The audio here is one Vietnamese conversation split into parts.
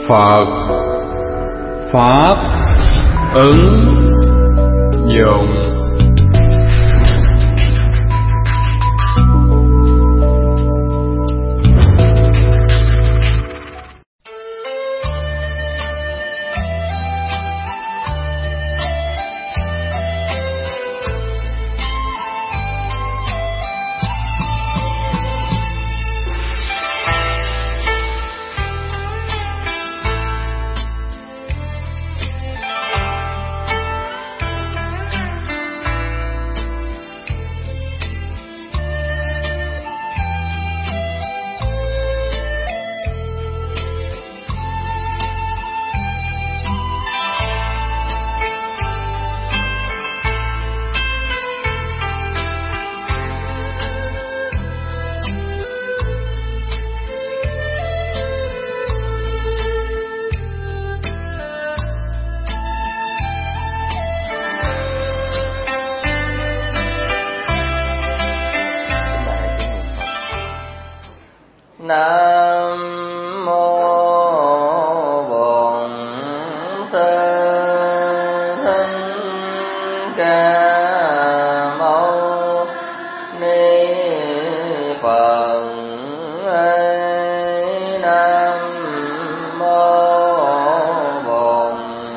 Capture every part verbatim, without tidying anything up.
Phật Pháp ứng dụng. Nam mô Bổn Sư Thích Ca Mâu Ni Phật. Nam mô Bổn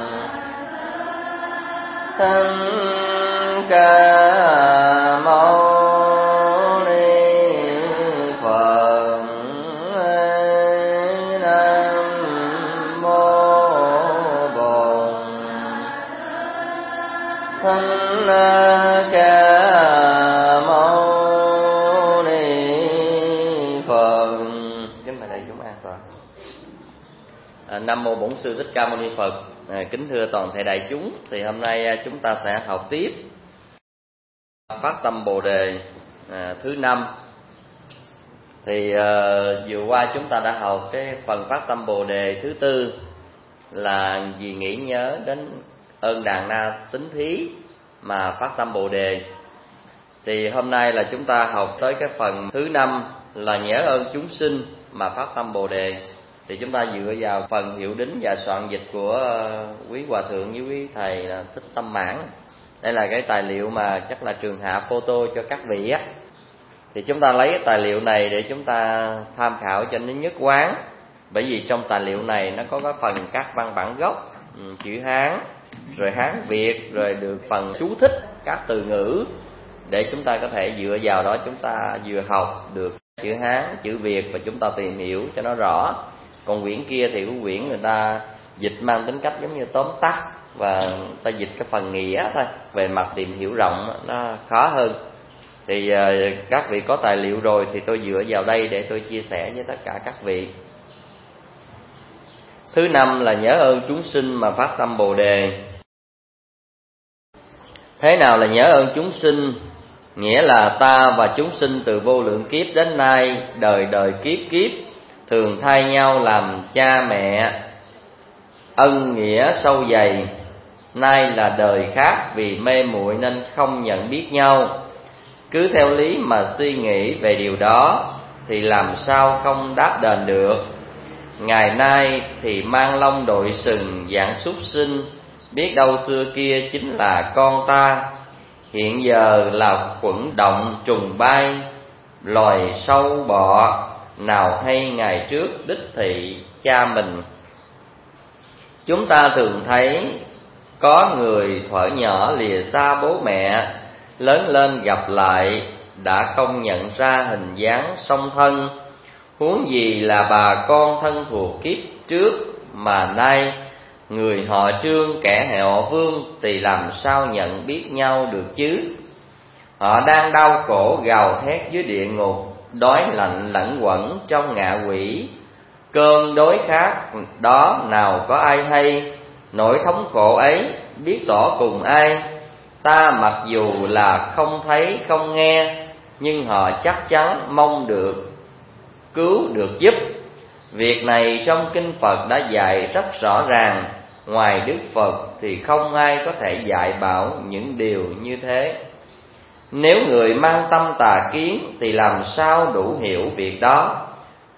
Thích Ca Mâu Ca Mâu Ni Phật. Kính mời đại chúng an toàn. À, Nam mô Bổn Sư Thích Ca Mâu Ni Phật. À, kính thưa toàn thể đại chúng, thì hôm nay chúng ta sẽ học tiếp Phát Tâm Bồ Đề à, thứ năm. Thì à, vừa qua chúng ta đã học cái phần Phát Tâm Bồ Đề thứ tư là vì nghĩ nhớ đến ơn Đàn Na Tính Thí mà phát tâm Bồ Đề. Thì hôm nay là chúng ta học tới cái phần thứ năm là nhớ ơn chúng sinh mà phát tâm Bồ Đề. Thì chúng ta dựa vào phần hiệu đính và soạn dịch của quý hòa thượng với quý thầy là Thích Tâm Mãn. Đây là cái tài liệu mà chắc là trường hạ photo cho các vị á. Thì chúng ta lấy cái tài liệu này để chúng ta tham khảo cho nó nhất quán. Bởi vì trong tài liệu này nó có cái phần các văn bản gốc, chữ Hán, rồi Hán Việt, rồi được phần chú thích các từ ngữ để chúng ta có thể dựa vào đó chúng ta vừa học được chữ Hán, chữ Việt và chúng ta tìm hiểu cho nó rõ. Còn quyển kia thì cái quyển người ta dịch mang tính cách giống như tóm tắt và người ta dịch cái phần nghĩa thôi, về mặt tìm hiểu rộng nó khó hơn. Thì các vị có tài liệu rồi thì tôi dựa vào đây để tôi chia sẻ với tất cả các vị. Thứ năm là nhớ ơn chúng sinh mà phát tâm Bồ Đề. Thế nào là nhớ ơn chúng sinh? Nghĩa là ta và chúng sinh từ vô lượng kiếp đến nay, đời đời kiếp kiếp thường thay nhau làm cha mẹ, ân nghĩa sâu dày. Nay là đời khác vì mê muội nên không nhận biết nhau. Cứ theo lý mà suy nghĩ về điều đó thì làm sao không đáp đền được. Ngày nay thì mang lông đội sừng dạng súc sinh, biết đâu xưa kia chính là con ta. Hiện giờ là khuẩn động trùng bay, loài sâu bọ, nào hay ngày trước đích thị cha mình. Chúng ta thường thấy có người thuở nhỏ lìa xa bố mẹ, lớn lên gặp lại đã không nhận ra hình dáng song thân. Huống gì là bà con thân thuộc kiếp trước, mà nay người họ Trương kẻ họ Vương thì làm sao nhận biết nhau được chứ. Họ đang đau khổ gào thét dưới địa ngục, đói lạnh lẫn quẩn trong ngạ quỷ. Cơn đói khát đó nào có ai hay, nỗi thống khổ ấy biết tỏ cùng ai. Ta mặc dù là không thấy không nghe, nhưng họ chắc chắn mong được cứu được giúp. Việc này trong kinh Phật đã dạy rất rõ ràng. Ngoài Đức Phật thì không ai có thể dạy bảo những điều như thế. Nếu người mang tâm tà kiến thì làm sao đủ hiểu việc đó.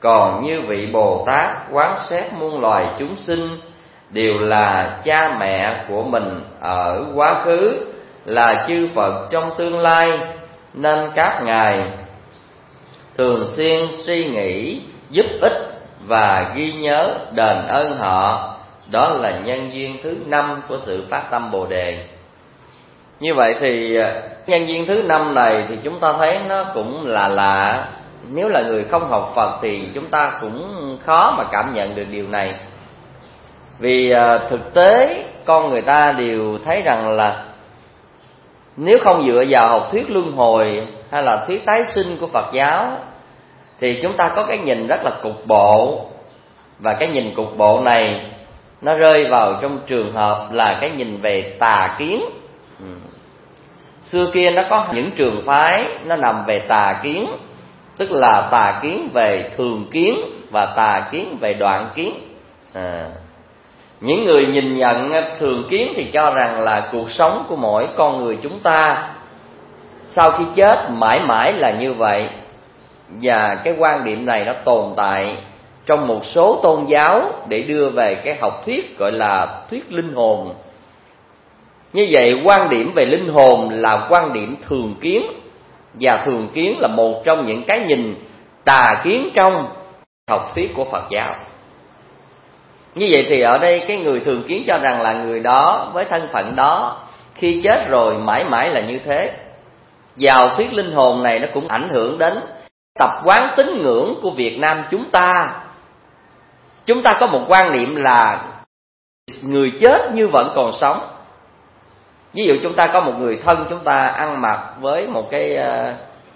Còn như vị Bồ Tát quán xét muôn loài chúng sinh đều là cha mẹ của mình ở quá khứ, là chư Phật trong tương lai, nên các ngài thường xuyên suy nghĩ giúp ích và ghi nhớ đền ơn họ. Đó là nhân duyên thứ năm của sự phát tâm Bồ Đề. Như vậy thì nhân duyên thứ năm này thì chúng ta thấy nó cũng là lạ. Nếu là người không học Phật thì chúng ta cũng khó mà cảm nhận được điều này. Vì thực tế con người ta đều thấy rằng là nếu không dựa vào học thuyết luân hồi hay là thuyết tái sinh của Phật giáo thì chúng ta có cái nhìn rất là cục bộ. Và cái nhìn cục bộ này nó rơi vào trong trường hợp là cái nhìn về tà kiến. ừ. Xưa kia nó có những trường phái nó nằm về tà kiến, tức là tà kiến về thường kiến và tà kiến về đoạn kiến. à. Những người nhìn nhận thường kiến thì cho rằng là cuộc sống của mỗi con người chúng ta sau khi chết mãi mãi là như vậy. Và cái quan điểm này nó tồn tại trong một số tôn giáo để đưa về cái học thuyết gọi là thuyết linh hồn. Như vậy quan điểm về linh hồn là quan điểm thường kiến, và thường kiến là một trong những cái nhìn tà kiến trong học thuyết của Phật giáo. Như vậy thì ở đây cái người thường kiến cho rằng là người đó với thân phận đó khi chết rồi mãi mãi là như thế. Vào thuyết linh hồn này nó cũng ảnh hưởng đến tập quán tín ngưỡng của Việt Nam chúng ta. Chúng ta có một quan niệm là người chết như vẫn còn sống. Ví dụ chúng ta có một người thân chúng ta ăn mặc với một cái uh,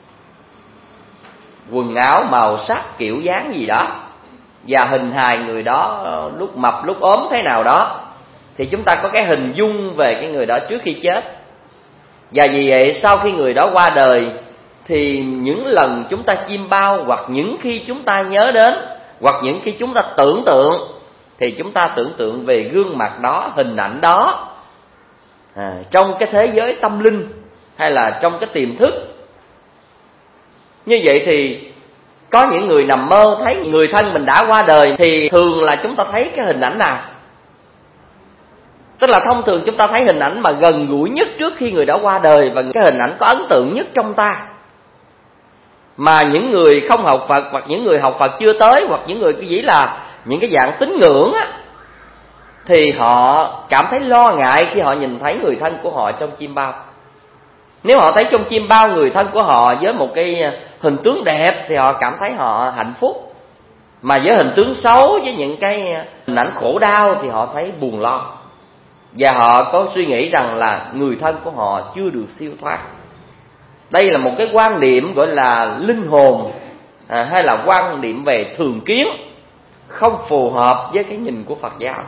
quần áo màu sắc kiểu dáng gì đó, và hình hài người đó lúc mập lúc ốm thế nào đó, thì chúng ta có cái hình dung về cái người đó trước khi chết. Và vì vậy sau khi người đó qua đời thì những lần chúng ta chiêm bao, hoặc những khi chúng ta nhớ đến, hoặc những khi chúng ta tưởng tượng, thì chúng ta tưởng tượng về gương mặt đó, hình ảnh đó à, trong cái thế giới tâm linh hay là trong cái tiềm thức. Như vậy thì có những người nằm mơ thấy người thân mình đã qua đời thì thường là chúng ta thấy cái hình ảnh nào? Tức là thông thường chúng ta thấy hình ảnh mà gần gũi nhất trước khi người đã qua đời, và cái hình ảnh có ấn tượng nhất trong ta. Mà những người không học Phật, hoặc những người học Phật chưa tới, hoặc những người chỉ là những cái dạng tín ngưỡng á, thì họ cảm thấy lo ngại khi họ nhìn thấy người thân của họ trong chiêm bao. Nếu họ thấy trong chiêm bao người thân của họ với một cái hình tướng đẹp thì họ cảm thấy họ hạnh phúc. Mà với hình tướng xấu, với những cái hình ảnh khổ đau thì họ thấy buồn lo. Và họ có suy nghĩ rằng là người thân của họ chưa được siêu thoát. Đây là một cái quan điểm gọi là linh hồn à, hay là quan điểm về thường kiến, không phù hợp với cái nhìn của Phật giáo.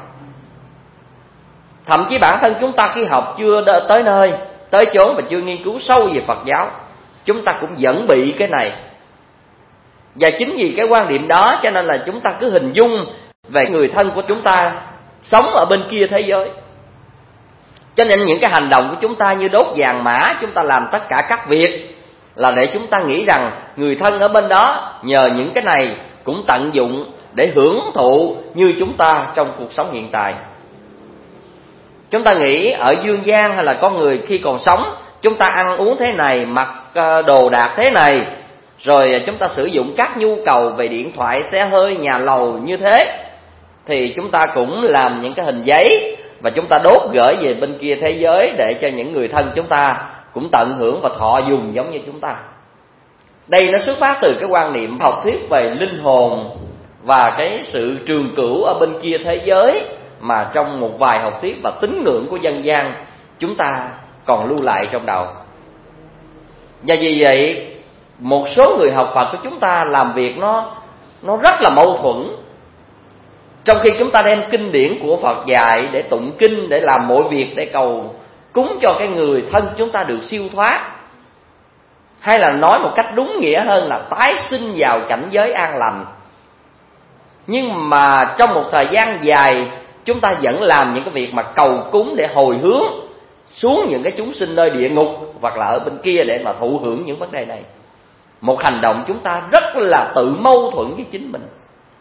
Thậm chí bản thân chúng ta khi học chưa tới nơi, tới chốn và chưa nghiên cứu sâu về Phật giáo, chúng ta cũng vẫn bị cái này. Và chính vì cái quan điểm đó cho nên là chúng ta cứ hình dung về người thân của chúng ta sống ở bên kia thế giới. Cho nên những cái hành động của chúng ta như đốt vàng mã, chúng ta làm tất cả các việc là để chúng ta nghĩ rằng người thân ở bên đó nhờ những cái này cũng tận dụng để hưởng thụ như chúng ta trong cuộc sống hiện tại. Chúng ta nghĩ ở dương gian hay là con người khi còn sống, chúng ta ăn uống thế này, mặc đồ đạc thế này, rồi chúng ta sử dụng các nhu cầu về điện thoại, xe hơi, nhà lầu như thế, thì chúng ta cũng làm những cái hình giấy và chúng ta đốt gửi về bên kia thế giới để cho những người thân chúng ta cũng tận hưởng và thọ dùng giống như chúng ta. Đây nó xuất phát từ cái quan niệm học thuyết về linh hồn và cái sự trường cửu ở bên kia thế giới mà trong một vài học thuyết và tín ngưỡng của dân gian chúng ta còn lưu lại trong đầu. Và vì vậy một số người học Phật của chúng ta làm việc nó nó rất là mâu thuẫn. Trong khi chúng ta đem kinh điển của Phật dạy để tụng kinh, để làm mọi việc để cầu cúng cho cái người thân chúng ta được siêu thoát, hay là nói một cách đúng nghĩa hơn là tái sinh vào cảnh giới an lành, nhưng mà trong một thời gian dài chúng ta vẫn làm những cái việc mà cầu cúng để hồi hướng xuống những cái chúng sinh nơi địa ngục hoặc là ở bên kia để mà thụ hưởng những vấn đề này. một hành động chúng ta rất là tự mâu thuẫn với chính mình.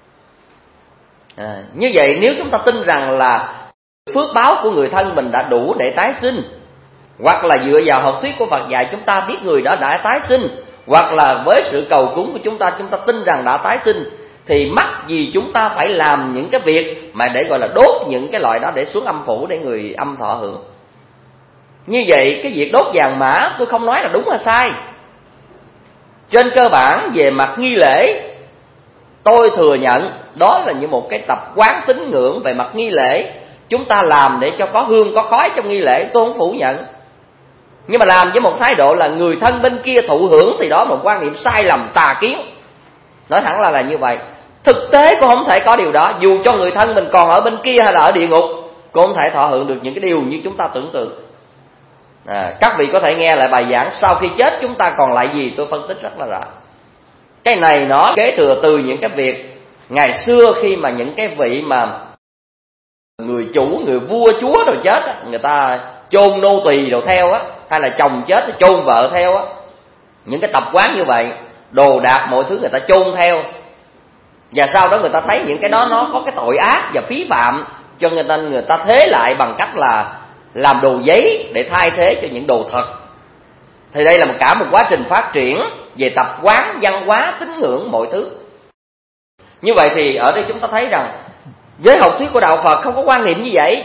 À, như vậy nếu chúng ta tin rằng là phước báo của người thân mình đã đủ để tái sinh, hoặc là dựa vào học thuyết của Phật dạy chúng ta biết người đó đã tái sinh, hoặc là với sự cầu cúng của chúng ta chúng ta tin rằng đã tái sinh, thì mắc gì chúng ta phải làm những cái việc mà để gọi là đốt những cái loại đó để xuống âm phủ để người âm thọ hưởng. Như vậy cái việc đốt vàng mã tôi không nói là đúng hay sai. Trên cơ bản về mặt nghi lễ, tôi thừa nhận đó là như một cái tập quán tín ngưỡng về mặt nghi lễ. Chúng ta làm để cho có hương có khói trong nghi lễ, tôi không phủ nhận. Nhưng mà làm với một thái độ là người thân bên kia thụ hưởng thì đó là một quan niệm sai lầm tà kiến. Nói thẳng là là như vậy. Thực tế cũng không thể có điều đó. Dù cho người thân mình còn ở bên kia hay là ở địa ngục, cũng không thể thọ hưởng được những cái điều như chúng ta tưởng tượng. À, các vị có thể nghe lại bài giảng sau khi chết chúng ta còn lại gì, tôi phân tích rất là rõ. Cái này nó kế thừa từ những cái việc ngày xưa khi mà những cái vị mà người chủ, người vua chúa rồi chết á, người ta chôn nô tỳ rồi theo á, hay là chồng chết thì chôn vợ theo á. Những cái tập quán như vậy, đồ đạc mọi thứ người ta chôn theo. Và sau đó người ta thấy những cái đó nó có cái tội ác và phí phạm, cho người ta người ta thế lại bằng cách là làm đồ giấy để thay thế cho những đồ thật. Thì đây là một cả một quá trình phát triển về tập quán, văn hóa, tín ngưỡng mọi thứ. Như vậy thì ở đây chúng ta thấy rằng với học thuyết của đạo Phật không có quan niệm như vậy.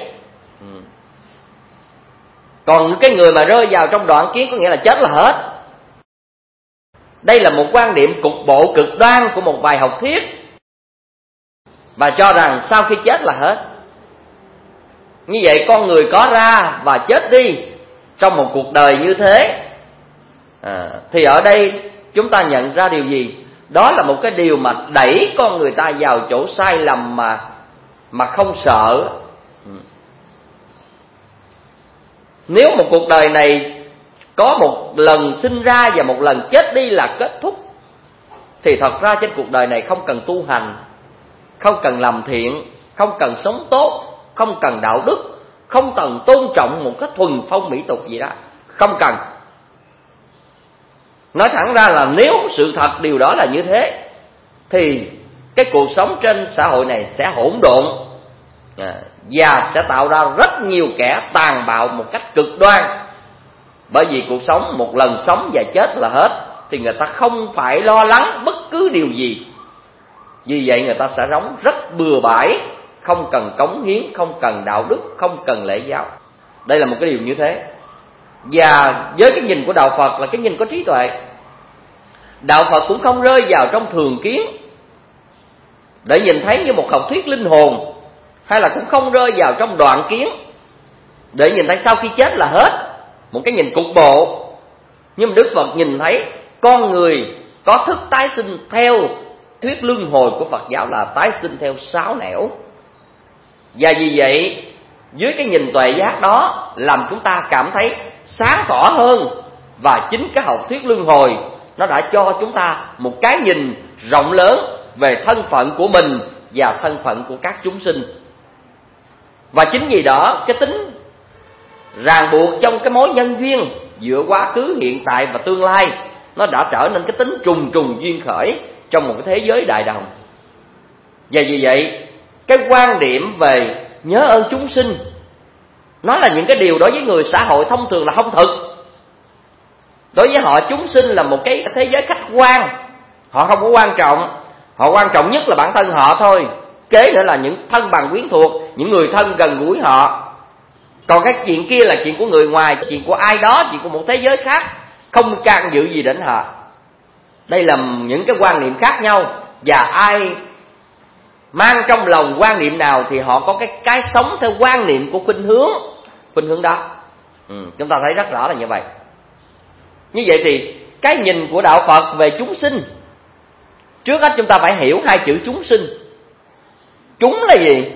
Còn cái người mà rơi vào trong đoạn kiến có nghĩa là chết là hết. Đây là một quan điểm cục bộ cực đoan của một vài học thuyết, và cho rằng sau khi chết là hết. Như vậy con người có ra và chết đi trong một cuộc đời như thế. À, thì ở đây chúng ta nhận ra điều gì? Đó là một cái điều mà đẩy con người ta vào chỗ sai lầm mà mà không sợ. Nếu một cuộc đời này có một lần sinh ra và một lần chết đi là kết thúc, thì thật ra trên cuộc đời này không cần tu hành, không cần làm thiện, không cần sống tốt, không cần đạo đức, không cần tôn trọng một cái thuần phong mỹ tục gì đó, không cần. Nói thẳng ra là nếu sự thật điều đó là như thế, thì cái cuộc sống trên xã hội này sẽ hỗn độn, và sẽ tạo ra rất nhiều kẻ tàn bạo một cách cực đoan. Bởi vì cuộc sống một lần sống và chết là hết, thì người ta không phải lo lắng bất cứ điều gì. Vì vậy người ta sẽ sống rất bừa bãi, không cần cống hiến, không cần đạo đức, không cần lễ giáo. Đây là một cái điều như thế. Và với cái nhìn của đạo Phật là cái nhìn có trí tuệ, đạo Phật cũng không rơi vào trong thường kiến để nhìn thấy như một học thuyết linh hồn, hay là cũng không rơi vào trong đoạn kiến để nhìn thấy sau khi chết là hết, một cái nhìn cục bộ. Nhưng mà Đức Phật nhìn thấy con người có thức tái sinh theo thuyết luân hồi của Phật giáo là tái sinh theo sáu nẻo. Và vì vậy dưới cái nhìn tuệ giác đó làm chúng ta cảm thấy sáng tỏ hơn. Và chính cái học thuyết luân hồi nó đã cho chúng ta một cái nhìn rộng lớn về thân phận của mình và thân phận của các chúng sinh. Và chính vì đó cái tính ràng buộc trong cái mối nhân duyên giữa quá khứ, hiện tại và tương lai nó đã trở nên cái tính trùng trùng duyên khởi trong một cái thế giới đại đồng. Và vì vậy cái quan điểm về nhớ ơn chúng sinh nó là những cái điều đối với người xã hội thông thường là không thực. Đối với họ chúng sinh là một cái thế giới khách quan, họ không có quan trọng. Họ quan trọng nhất là bản thân họ thôi, kế nữa là những thân bằng quyến thuộc, những người thân gần gũi họ. Còn cái chuyện kia là chuyện của người ngoài, chuyện của ai đó, chuyện của một thế giới khác, không can dự gì đến họ. Đây là những cái quan niệm khác nhau. Và ai mang trong lòng quan niệm nào thì họ có cái cái sống theo quan niệm của khuynh hướng khuynh hướng đó. Ừ, chúng ta thấy rất rõ là như vậy. Như vậy thì cái nhìn của đạo Phật về chúng sinh, trước hết chúng ta phải hiểu hai chữ chúng sinh. Chúng là gì?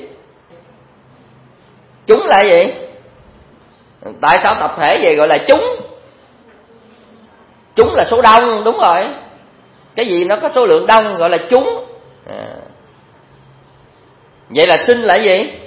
Chúng là gì? Tại sao tập thể vậy gọi là chúng? Chúng là số đông, đúng rồi. Cái gì nó có số lượng đông gọi là chúng. À. Vậy là sinh là gì?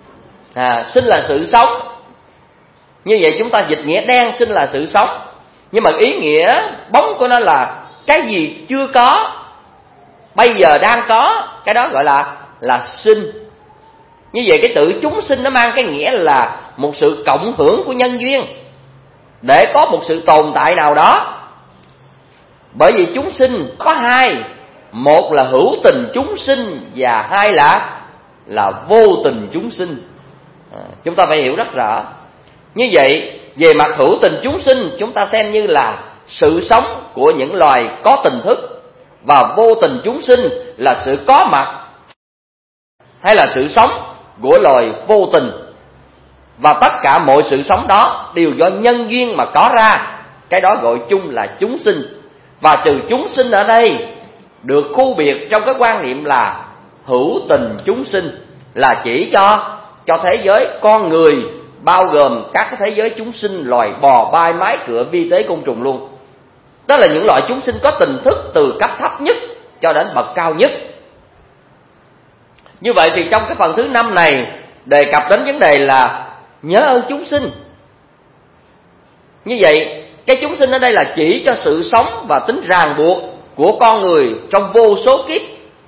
À, sinh là sự sống. Như vậy chúng ta dịch nghĩa đen, sinh là sự sống. Nhưng mà ý nghĩa bóng của nó là cái gì chưa có, bây giờ đang có, cái đó gọi là là sinh. Như vậy cái tự chúng sinh nó mang cái nghĩa là một sự cộng hưởng của nhân duyên để có một sự tồn tại nào đó. Bởi vì chúng sinh có hai, một là hữu tình chúng sinh và hai là là vô tình chúng sinh. À, chúng ta phải hiểu rất rõ. Như vậy về mặt hữu tình chúng sinh, chúng ta xem như là sự sống của những loài có tình thức, và vô tình chúng sinh là sự có mặt hay là sự sống của loài vô tình. Và tất cả mọi sự sống đó đều do nhân duyên mà có ra, cái đó gọi chung là chúng sinh. Và từ chúng sinh ở đây được khu biệt trong cái quan niệm là hữu tình chúng sinh, là chỉ cho cho thế giới con người, bao gồm các cái thế giới chúng sinh, loài bò, bay, mái cửa, vi tế, côn trùng luôn. Đó là những loại chúng sinh có tình thức từ cấp thấp nhất cho đến bậc cao nhất. Như vậy thì trong cái phần thứ năm này đề cập đến vấn đề là nhớ ơn chúng sinh. Như vậy cái chúng sinh ở đây là chỉ cho sự sống và tính ràng buộc của con người trong vô số kiếp.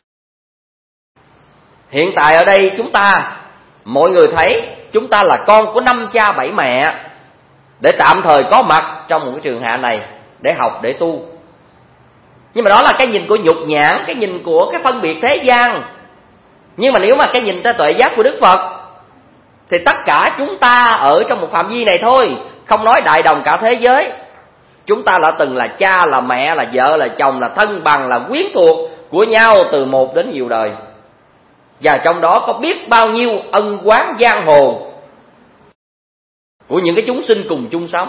Hiện tại ở đây chúng ta, mọi người thấy chúng ta là con của năm cha bảy mẹ, để tạm thời có mặt trong một cái trường hạ này để học, để tu. Nhưng mà đó là cái nhìn của nhục nhãn, cái nhìn của cái phân biệt thế gian. Nhưng mà nếu mà cái nhìn ta tuệ giác của Đức Phật thì tất cả chúng ta ở trong một phạm vi này thôi, không nói đại đồng cả thế giới. Chúng ta đã từng là cha, là mẹ, là vợ, là chồng, là thân bằng, là quyến thuộc của nhau từ một đến nhiều đời. Và trong đó có biết bao nhiêu ân oán giang hồ của những cái chúng sinh cùng chung sống.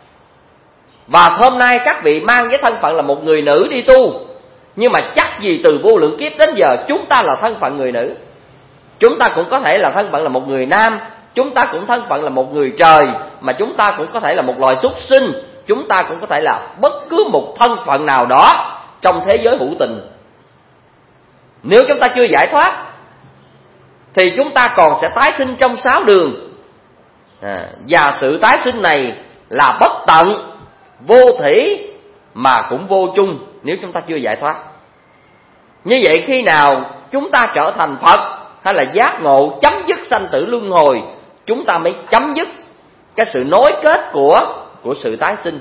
Và hôm nay các vị mang với thân phận là một người nữ đi tu, nhưng mà chắc gì từ vô lượng kiếp đến giờ chúng ta là thân phận người nữ. Chúng ta cũng có thể là thân phận là một người nam, chúng ta cũng thân phận là một người trời, mà chúng ta cũng có thể là một loài súc sinh, chúng ta cũng có thể là bất cứ một thân phận nào đó trong thế giới hữu tình. Nếu chúng ta chưa giải thoát thì chúng ta còn sẽ tái sinh trong sáu đường. À, và sự tái sinh này là bất tận, vô thủy mà cũng vô chung nếu chúng ta chưa giải thoát. Như vậy khi nào chúng ta trở thành Phật hay là giác ngộ chấm dứt sanh tử luân hồi, chúng ta mới chấm dứt cái sự nối kết của của sự tái sinh.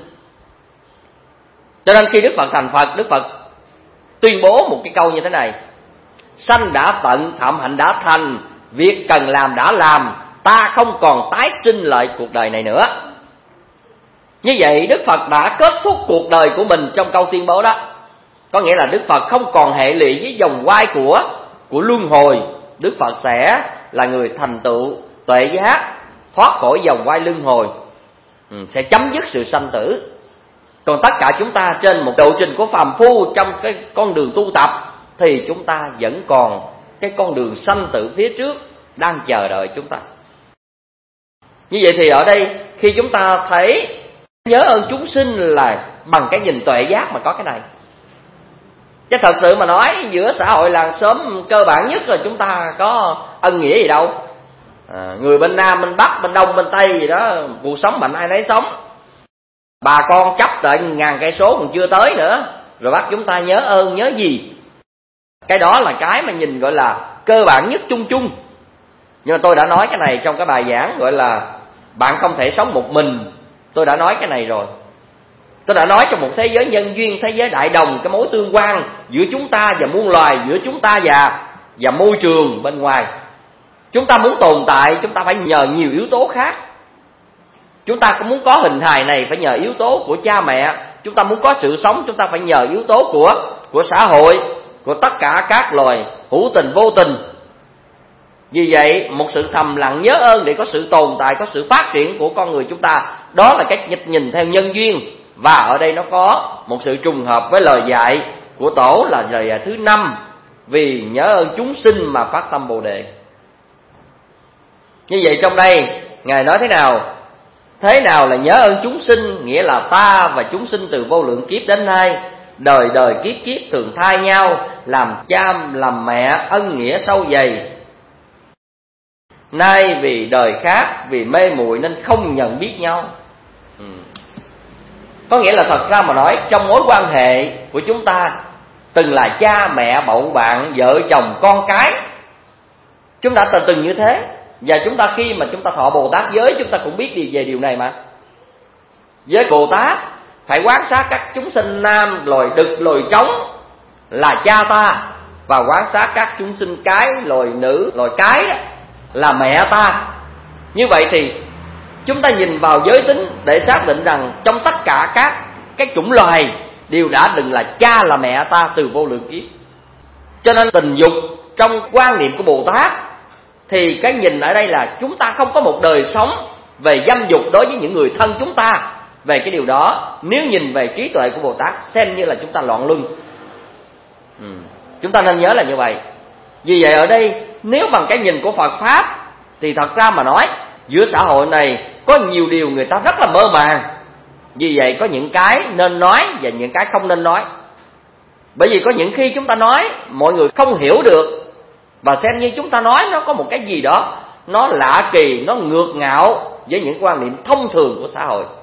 Cho nên khi Đức Phật thành Phật, Đức Phật tuyên bố một cái câu như thế này: sanh đã tận, phạm hạnh đã thành, việc cần làm đã làm, ta không còn tái sinh lại cuộc đời này nữa. Như vậy Đức Phật đã kết thúc cuộc đời của mình trong câu tuyên bố đó. Có nghĩa là Đức Phật không còn hệ lụy với vòng quay của của luân hồi. Đức Phật sẽ là người thành tựu tuệ giác, thoát khỏi vòng quay luân hồi, ừ, sẽ chấm dứt sự sanh tử. Còn tất cả chúng ta trên một lộ trình của phàm phu trong cái con đường tu tập thì chúng ta vẫn còn cái con đường sanh tử phía trước đang chờ đợi chúng ta. Như vậy thì ở đây khi chúng ta thấy nhớ ơn chúng sinh là bằng cái nhìn tuệ giác mà có cái này. Chứ thật sự mà nói giữa xã hội làng xóm cơ bản nhất là chúng ta có ân nghĩa gì đâu. À, người bên Nam, bên Bắc, bên Đông, bên Tây gì đó, cuộc sống mạnh ai nấy sống. Bà con chấp đợi ngàn cây số còn chưa tới nữa, rồi bắt chúng ta nhớ ơn nhớ gì. Cái đó là cái mà nhìn gọi là cơ bản nhất chung chung. Nhưng mà tôi đã nói cái này trong cái bài giảng gọi là bạn không thể sống một mình. Tôi đã nói cái này rồi. Tôi đã nói trong một thế giới nhân duyên, thế giới đại đồng, cái mối tương quan giữa chúng ta và muôn loài, giữa chúng ta và và môi trường bên ngoài. Chúng ta muốn tồn tại, chúng ta phải nhờ nhiều yếu tố khác. Chúng ta cũng muốn có hình hài này phải nhờ yếu tố của cha mẹ. Chúng ta muốn có sự sống, chúng ta phải nhờ yếu tố của của xã hội, của tất cả các loài hữu tình vô tình. Vì vậy một sự thầm lặng nhớ ơn để có sự tồn tại, có sự phát triển của con người chúng ta, đó là cách nhìn theo nhân duyên. Và ở đây nó có một sự trùng hợp với lời dạy của Tổ là lời dạy thứ năm: vì nhớ ơn chúng sinh mà phát tâm Bồ Đề. Như vậy trong đây Ngài nói thế nào? Thế nào là nhớ ơn chúng sinh? Nghĩa là ta và chúng sinh từ vô lượng kiếp đến nay, đời đời kiếp kiếp thường thay nhau, làm cha làm mẹ, ân nghĩa sâu dày. Nay vì đời khác, vì mê muội nên không nhận biết nhau. Ừ. Có nghĩa là thật ra mà nói, trong mối quan hệ của chúng ta, từng là cha mẹ bầu bạn, vợ chồng con cái, chúng ta từng như thế. Và chúng ta khi mà chúng ta thọ Bồ Tát giới, chúng ta cũng biết đi về điều này mà. Với Bồ Tát phải quan sát các chúng sinh nam, loài đực, loài trống là cha ta, và quan sát các chúng sinh cái, loài nữ, loài cái là mẹ ta. Như vậy thì chúng ta nhìn vào giới tính để xác định rằng trong tất cả các cái chủng loài đều đã từng là cha là mẹ ta từ vô lượng kiếp. Cho nên tình dục trong quan niệm của Bồ Tát thì cái nhìn ở đây là chúng ta không có một đời sống về dâm dục đối với những người thân chúng ta. Về cái điều đó, nếu nhìn về trí tuệ của Bồ Tát, xem như là chúng ta loạn luân. ừ. Chúng ta nên nhớ là như vậy. Vì vậy ở đây, nếu bằng cái nhìn của Phật Pháp thì thật ra mà nói, giữa xã hội này có nhiều điều người ta rất là mơ màng. Vì vậy có những cái nên nói và những cái không nên nói. Bởi vì có những khi chúng ta nói mọi người không hiểu được, và xem như chúng ta nói nó có một cái gì đó nó lạ kỳ, nó ngược ngạo với những quan niệm thông thường của xã hội.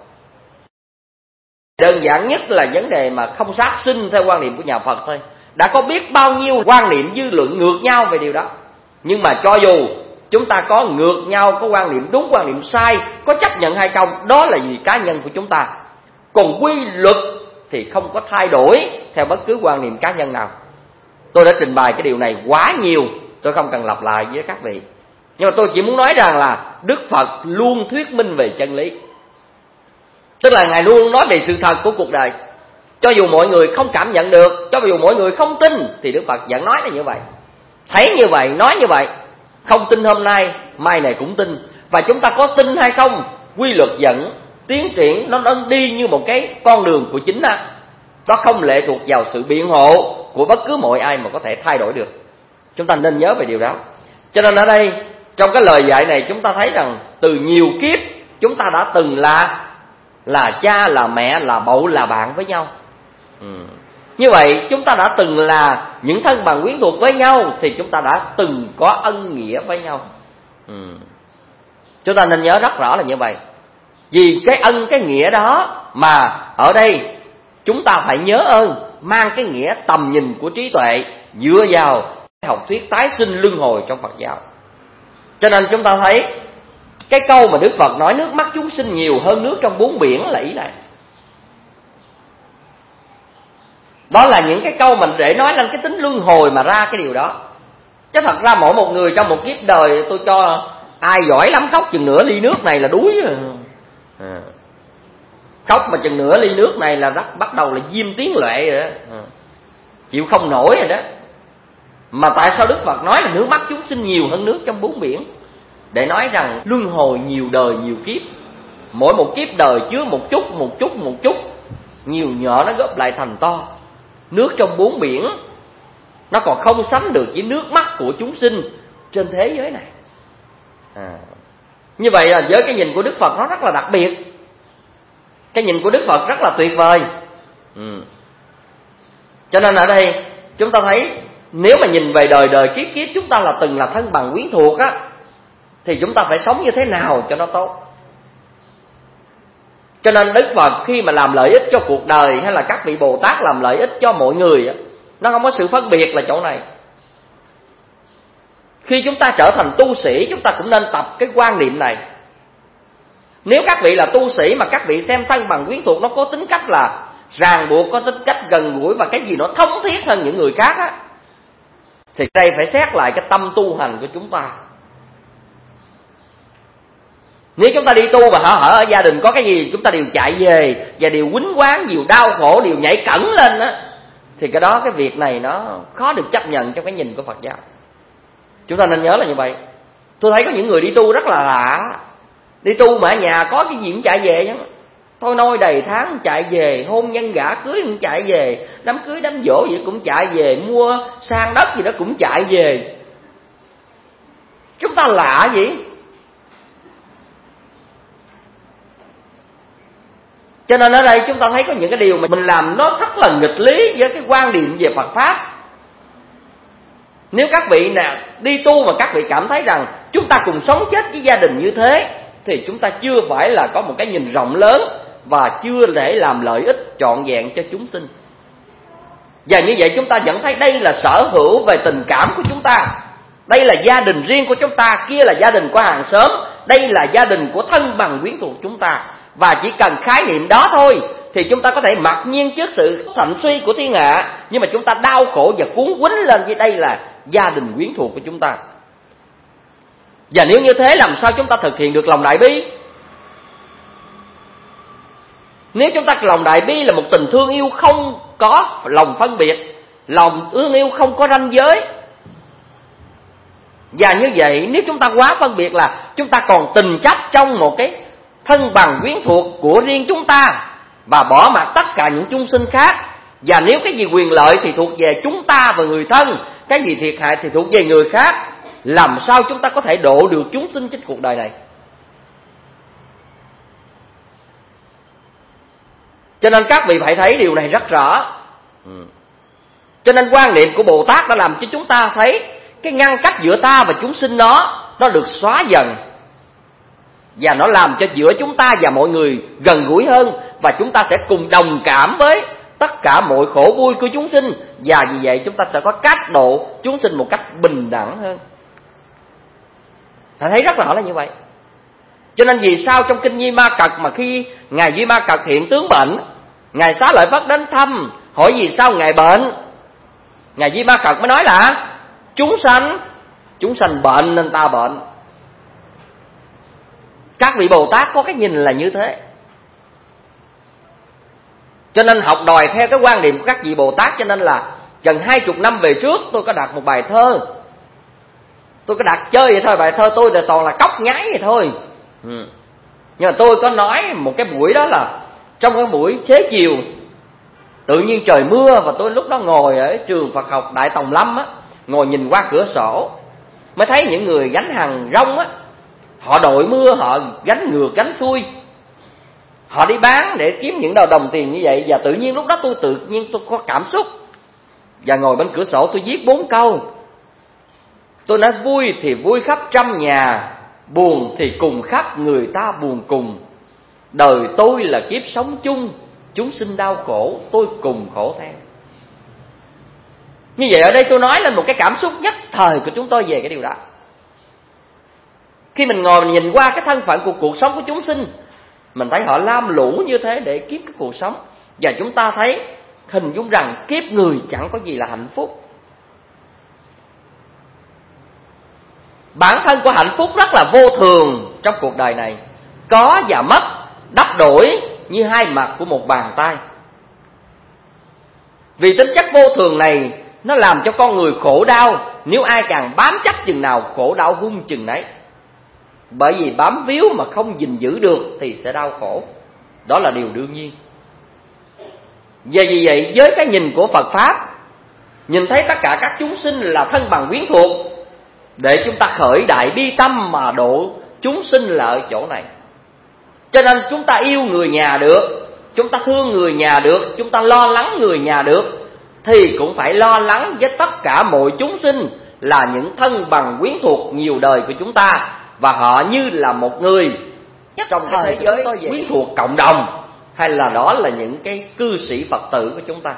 Đơn giản nhất là vấn đề mà không sát sinh theo quan niệm của nhà Phật thôi. Đã có biết bao nhiêu quan niệm dư luận ngược nhau về điều đó. Nhưng mà cho dù chúng ta có ngược nhau, có quan niệm đúng, quan niệm sai, có chấp nhận hay không, đó là vì cá nhân của chúng ta. Còn quy luật thì không có thay đổi theo bất cứ quan niệm cá nhân nào. Tôi đã trình bày cái điều này quá nhiều, tôi không cần lặp lại với các vị. Nhưng mà tôi chỉ muốn nói rằng là Đức Phật luôn thuyết minh về chân lý. Tức là Ngài luôn nói về sự thật của cuộc đời. Cho dù mọi người không cảm nhận được, cho dù mọi người không tin, thì Đức Phật vẫn nói là như vậy. Thấy như vậy, nói như vậy. Không tin hôm nay, mai này cũng tin. Và chúng ta có tin hay không, quy luật dẫn, tiến triển nó, nó đi như một cái con đường của chính nó. Nó không lệ thuộc vào sự biện hộ của bất cứ mọi ai mà có thể thay đổi được. Chúng ta nên nhớ về điều đó. Cho nên ở đây, trong cái lời dạy này, chúng ta thấy rằng từ nhiều kiếp chúng ta đã từng là là cha, là mẹ, là bầu, là bạn với nhau. ừ. Như vậy chúng ta đã từng là những thân bằng quyến thuộc với nhau, thì chúng ta đã từng có ân nghĩa với nhau. ừ. Chúng ta nên nhớ rất rõ là như vậy. Vì cái ân, cái nghĩa đó mà ở đây chúng ta phải nhớ ơn, mang cái nghĩa tầm nhìn của trí tuệ dựa vào học thuyết tái sinh luân hồi trong Phật giáo. Cho nên chúng ta thấy cái câu mà Đức Phật nói nước mắt chúng sinh nhiều hơn nước trong bốn biển là ý này. Đó là những cái câu mình để nói lên cái tính luân hồi mà ra cái điều đó. Chứ thật ra mỗi một người trong một kiếp đời, tôi cho ai giỏi lắm khóc chừng nửa ly nước này là đuối rồi. À. Khóc mà chừng nửa ly nước này là rất, bắt đầu là diêm tiếng lệ rồi đó. À. Chịu không nổi rồi đó. Mà tại sao Đức Phật nói là nước mắt chúng sinh nhiều hơn nước trong bốn biển? Để nói rằng luân hồi nhiều đời nhiều kiếp. Mỗi một kiếp đời chứa một chút, một chút, một chút, nhiều nhỏ nó góp lại thành to. Nước trong bốn biển nó còn không sánh được với nước mắt của chúng sinh trên thế giới này. à. Như vậy là với cái nhìn của Đức Phật nó rất là đặc biệt. Cái nhìn của Đức Phật rất là tuyệt vời. ừ. Cho nên ở đây chúng ta thấy, nếu mà nhìn về đời đời kiếp kiếp chúng ta là từng là thân bằng quyến thuộc á, thì chúng ta phải sống như thế nào cho nó tốt. Cho nên Đức Phật khi mà làm lợi ích cho cuộc đời, hay là các vị Bồ Tát làm lợi ích cho mọi người á, nó không có sự phân biệt là chỗ này. Khi chúng ta trở thành tu sĩ, chúng ta cũng nên tập cái quan niệm này. Nếu các vị là tu sĩ mà các vị xem thân bằng quyến thuộc nó có tính cách là ràng buộc, có tính cách gần gũi và cái gì nó thống thiết hơn những người khác á, thì đây phải xét lại cái tâm tu hành của chúng ta. Nếu chúng ta đi tu mà hở hở ở gia đình có cái gì chúng ta đều chạy về, và đều quýnh quán, đều đau khổ, đều nhảy cẫng lên á, thì cái đó, cái việc này nó khó được chấp nhận trong cái nhìn của Phật giáo. Chúng ta nên nhớ là như vậy. Tôi thấy có những người đi tu rất là lạ. Đi tu mà ở nhà có cái gì cũng chạy về chứ. Thôi nôi đầy tháng chạy về, hôn nhân gả cưới cũng chạy về, đám cưới đám giỗ gì cũng chạy về, mua sang đất gì đó cũng chạy về. Chúng ta lạ gì? Cho nên ở đây chúng ta thấy có những cái điều mà mình làm nó rất là nghịch lý với cái quan điểm về Phật Pháp. Nếu các vị nào đi tu mà các vị cảm thấy rằng chúng ta cùng sống chết với gia đình như thế, thì chúng ta chưa phải là có một cái nhìn rộng lớn và chưa để làm lợi ích trọn vẹn cho chúng sinh. Và như vậy chúng ta vẫn thấy đây là sở hữu về tình cảm của chúng ta. Đây là gia đình riêng của chúng ta, kia là gia đình của hàng xóm, đây là gia đình của thân bằng quyến thuộc chúng ta. Và chỉ cần khái niệm đó thôi thì chúng ta có thể mặc nhiên trước sự thạnh suy của thiên hạ, nhưng mà chúng ta đau khổ và cuốn quýnh lên với đây là gia đình quyến thuộc của chúng ta. Và nếu như thế làm sao chúng ta thực hiện được lòng đại bi? Nếu chúng ta lòng đại bi là một tình thương yêu không có lòng phân biệt, lòng thương yêu không có ranh giới. Và như vậy nếu chúng ta quá phân biệt là chúng ta còn tình chấp trong một cái thân bằng quyến thuộc của riêng chúng ta và bỏ mặc tất cả những chúng sinh khác. Và nếu cái gì quyền lợi thì thuộc về chúng ta và người thân, cái gì thiệt hại thì thuộc về người khác, làm sao chúng ta có thể độ được chúng sinh trên cuộc đời này? Cho nên các vị phải thấy điều này rất rõ. Cho nên quan niệm của Bồ Tát đã làm cho chúng ta thấy cái ngăn cách giữa ta và chúng sinh đó, nó được xóa dần. Và nó làm cho giữa chúng ta và mọi người gần gũi hơn, và chúng ta sẽ cùng đồng cảm với tất cả mọi khổ vui của chúng sinh. Và vì vậy chúng ta sẽ có cách độ chúng sinh một cách bình đẳng hơn. Thầy thấy rất rõ là như vậy. Cho nên vì sao trong kinh Di Ma Cật mà khi Ngài Di Ma Cật hiện tướng bệnh, Ngài Xá Lợi Phất đến thăm, hỏi vì sao Ngài bệnh, Ngài Di Ma Cật mới nói là chúng sanh, chúng sanh bệnh nên ta bệnh. Các vị Bồ Tát có cái nhìn là như thế. Cho nên học đòi theo cái quan điểm của các vị Bồ Tát. Cho nên là gần hai chục năm về trước tôi có đặt một bài thơ. Tôi có đặt chơi vậy thôi, bài thơ tôi là toàn là cóc nhái vậy thôi. ừ. Nhưng mà tôi có nói một cái buổi đó là trong cái buổi xế chiều, tự nhiên trời mưa và tôi lúc đó ngồi ở trường Phật học Đại Tòng Lâm á, ngồi nhìn qua cửa sổ mới thấy những người gánh hàng rong á, họ đội mưa, họ gánh ngược gánh xuôi, họ đi bán để kiếm những đầu đồng tiền như vậy. Và tự nhiên lúc đó tôi tự nhiên tôi có cảm xúc, và ngồi bên cửa sổ tôi viết bốn câu. Tôi nói vui thì vui khắp trăm nhà, buồn thì cùng khắp người ta buồn cùng. Đời tôi là kiếp sống chung, chúng sinh đau khổ tôi cùng khổ theo. Như vậy ở đây tôi nói lên một cái cảm xúc nhất thời của chúng tôi về cái điều đó. Khi mình ngồi mình nhìn qua cái thân phận của cuộc sống của chúng sinh, mình thấy họ lam lũ như thế để kiếm cái cuộc sống. Và chúng ta thấy hình dung rằng kiếp người chẳng có gì là hạnh phúc. Bản thân của hạnh phúc rất là vô thường trong cuộc đời này, có và mất đắp đổi như hai mặt của một bàn tay. Vì tính chất vô thường này nó làm cho con người khổ đau. Nếu ai càng bám chấp chừng nào, khổ đau hung chừng nấy. Bởi vì bám víu mà không gìn giữ được thì sẽ đau khổ. Đó là điều đương nhiên. Và vì vậy với cái nhìn của Phật Pháp, nhìn thấy tất cả các chúng sinh là thân bằng quyến thuộc, để chúng ta khởi đại bi tâm mà độ chúng sinh là ở chỗ này. Cho nên chúng ta yêu người nhà được, chúng ta thương người nhà được, chúng ta lo lắng người nhà được, thì cũng phải lo lắng với tất cả mọi chúng sinh là những thân bằng quyến thuộc nhiều đời của chúng ta. Và họ như là một người trong cái thế giới quyến thuộc cộng đồng, hay là đó là những cái cư sĩ Phật tử của chúng ta.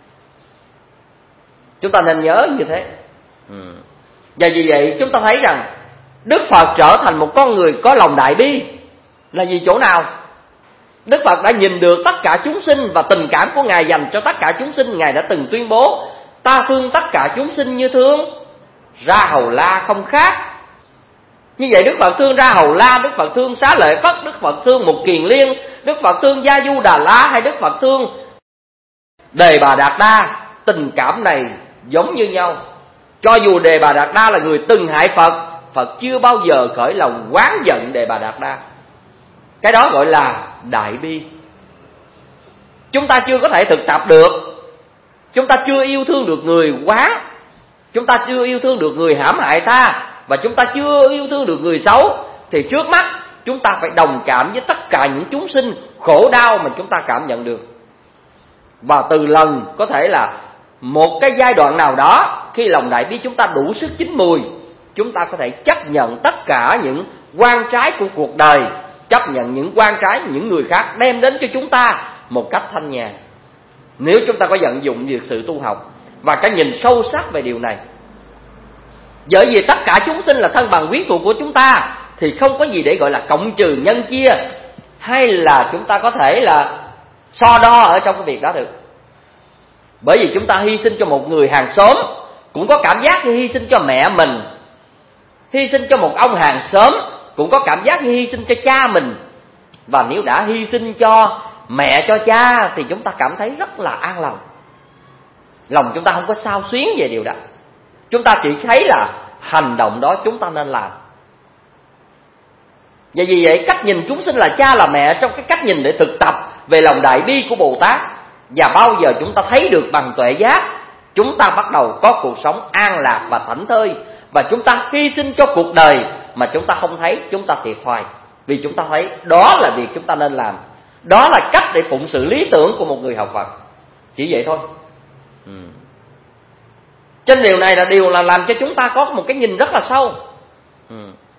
Chúng ta nên nhớ như thế. ừ. Và vì vậy chúng ta thấy rằng Đức Phật trở thành một con người có lòng đại bi là vì chỗ nào? Đức Phật đã nhìn được tất cả chúng sinh, và tình cảm của Ngài dành cho tất cả chúng sinh, Ngài đã từng tuyên bố: ta thương tất cả chúng sinh như thương Ra Hầu La không khác. Như vậy Đức Phật thương Ra Hầu La, Đức Phật thương Xá Lợi Phất, Đức Phật thương Mục Kiền Liên, Đức Phật thương Gia Du Đà La, hay Đức Phật thương Đề Bà Đạt Đa, tình cảm này giống như nhau. Cho dù Đề Bà Đạt Đa là người từng hại Phật, Phật chưa bao giờ khởi lòng oán giận Đề Bà Đạt Đa. Cái đó gọi là đại bi. Chúng ta chưa có thể thực tập được, chúng ta chưa yêu thương được người quá, chúng ta chưa yêu thương được người hãm hại ta, và chúng ta chưa yêu thương được người xấu, thì trước mắt chúng ta phải đồng cảm với tất cả những chúng sinh khổ đau mà chúng ta cảm nhận được. Và từ lần có thể là một cái giai đoạn nào đó, khi lòng đại bi chúng ta đủ sức chín mùi, chúng ta có thể chấp nhận tất cả những oan trái của cuộc đời, chấp nhận những quan trái những người khác đem đến cho chúng ta một cách thanh nhàn. Nếu chúng ta có vận dụng được sự tu học và cái nhìn sâu sắc về điều này. Bởi vì tất cả chúng sinh là thân bằng quyến thuộc của chúng ta, thì không có gì để gọi là cộng trừ nhân chia, hay là chúng ta có thể là so đo ở trong cái việc đó được. Bởi vì chúng ta hy sinh cho một người hàng xóm cũng có cảm giác như hy sinh cho mẹ mình, hy sinh cho một ông hàng xóm cũng có cảm giác như hy sinh cho cha mình. Và nếu đã hy sinh cho mẹ, cho cha thì chúng ta cảm thấy rất là an lòng. Lòng chúng ta không có xao xuyến về điều đó. Chúng ta chỉ thấy là hành động đó chúng ta nên làm. Và vì vậy cách nhìn chúng sinh là cha là mẹ trong cái cách nhìn để thực tập về lòng đại bi của Bồ Tát. Và bao giờ chúng ta thấy được bằng tuệ giác, chúng ta bắt đầu có cuộc sống an lạc và thảnh thơi. Và chúng ta hy sinh cho cuộc đời mà chúng ta không thấy, chúng ta thiệt thòi. Vì chúng ta thấy đó là việc chúng ta nên làm. Đó là cách để phụng sự lý tưởng của một người học Phật. Chỉ vậy thôi. ừ. Trên điều này là điều là làm cho chúng ta có một cái nhìn rất là sâu. ừ.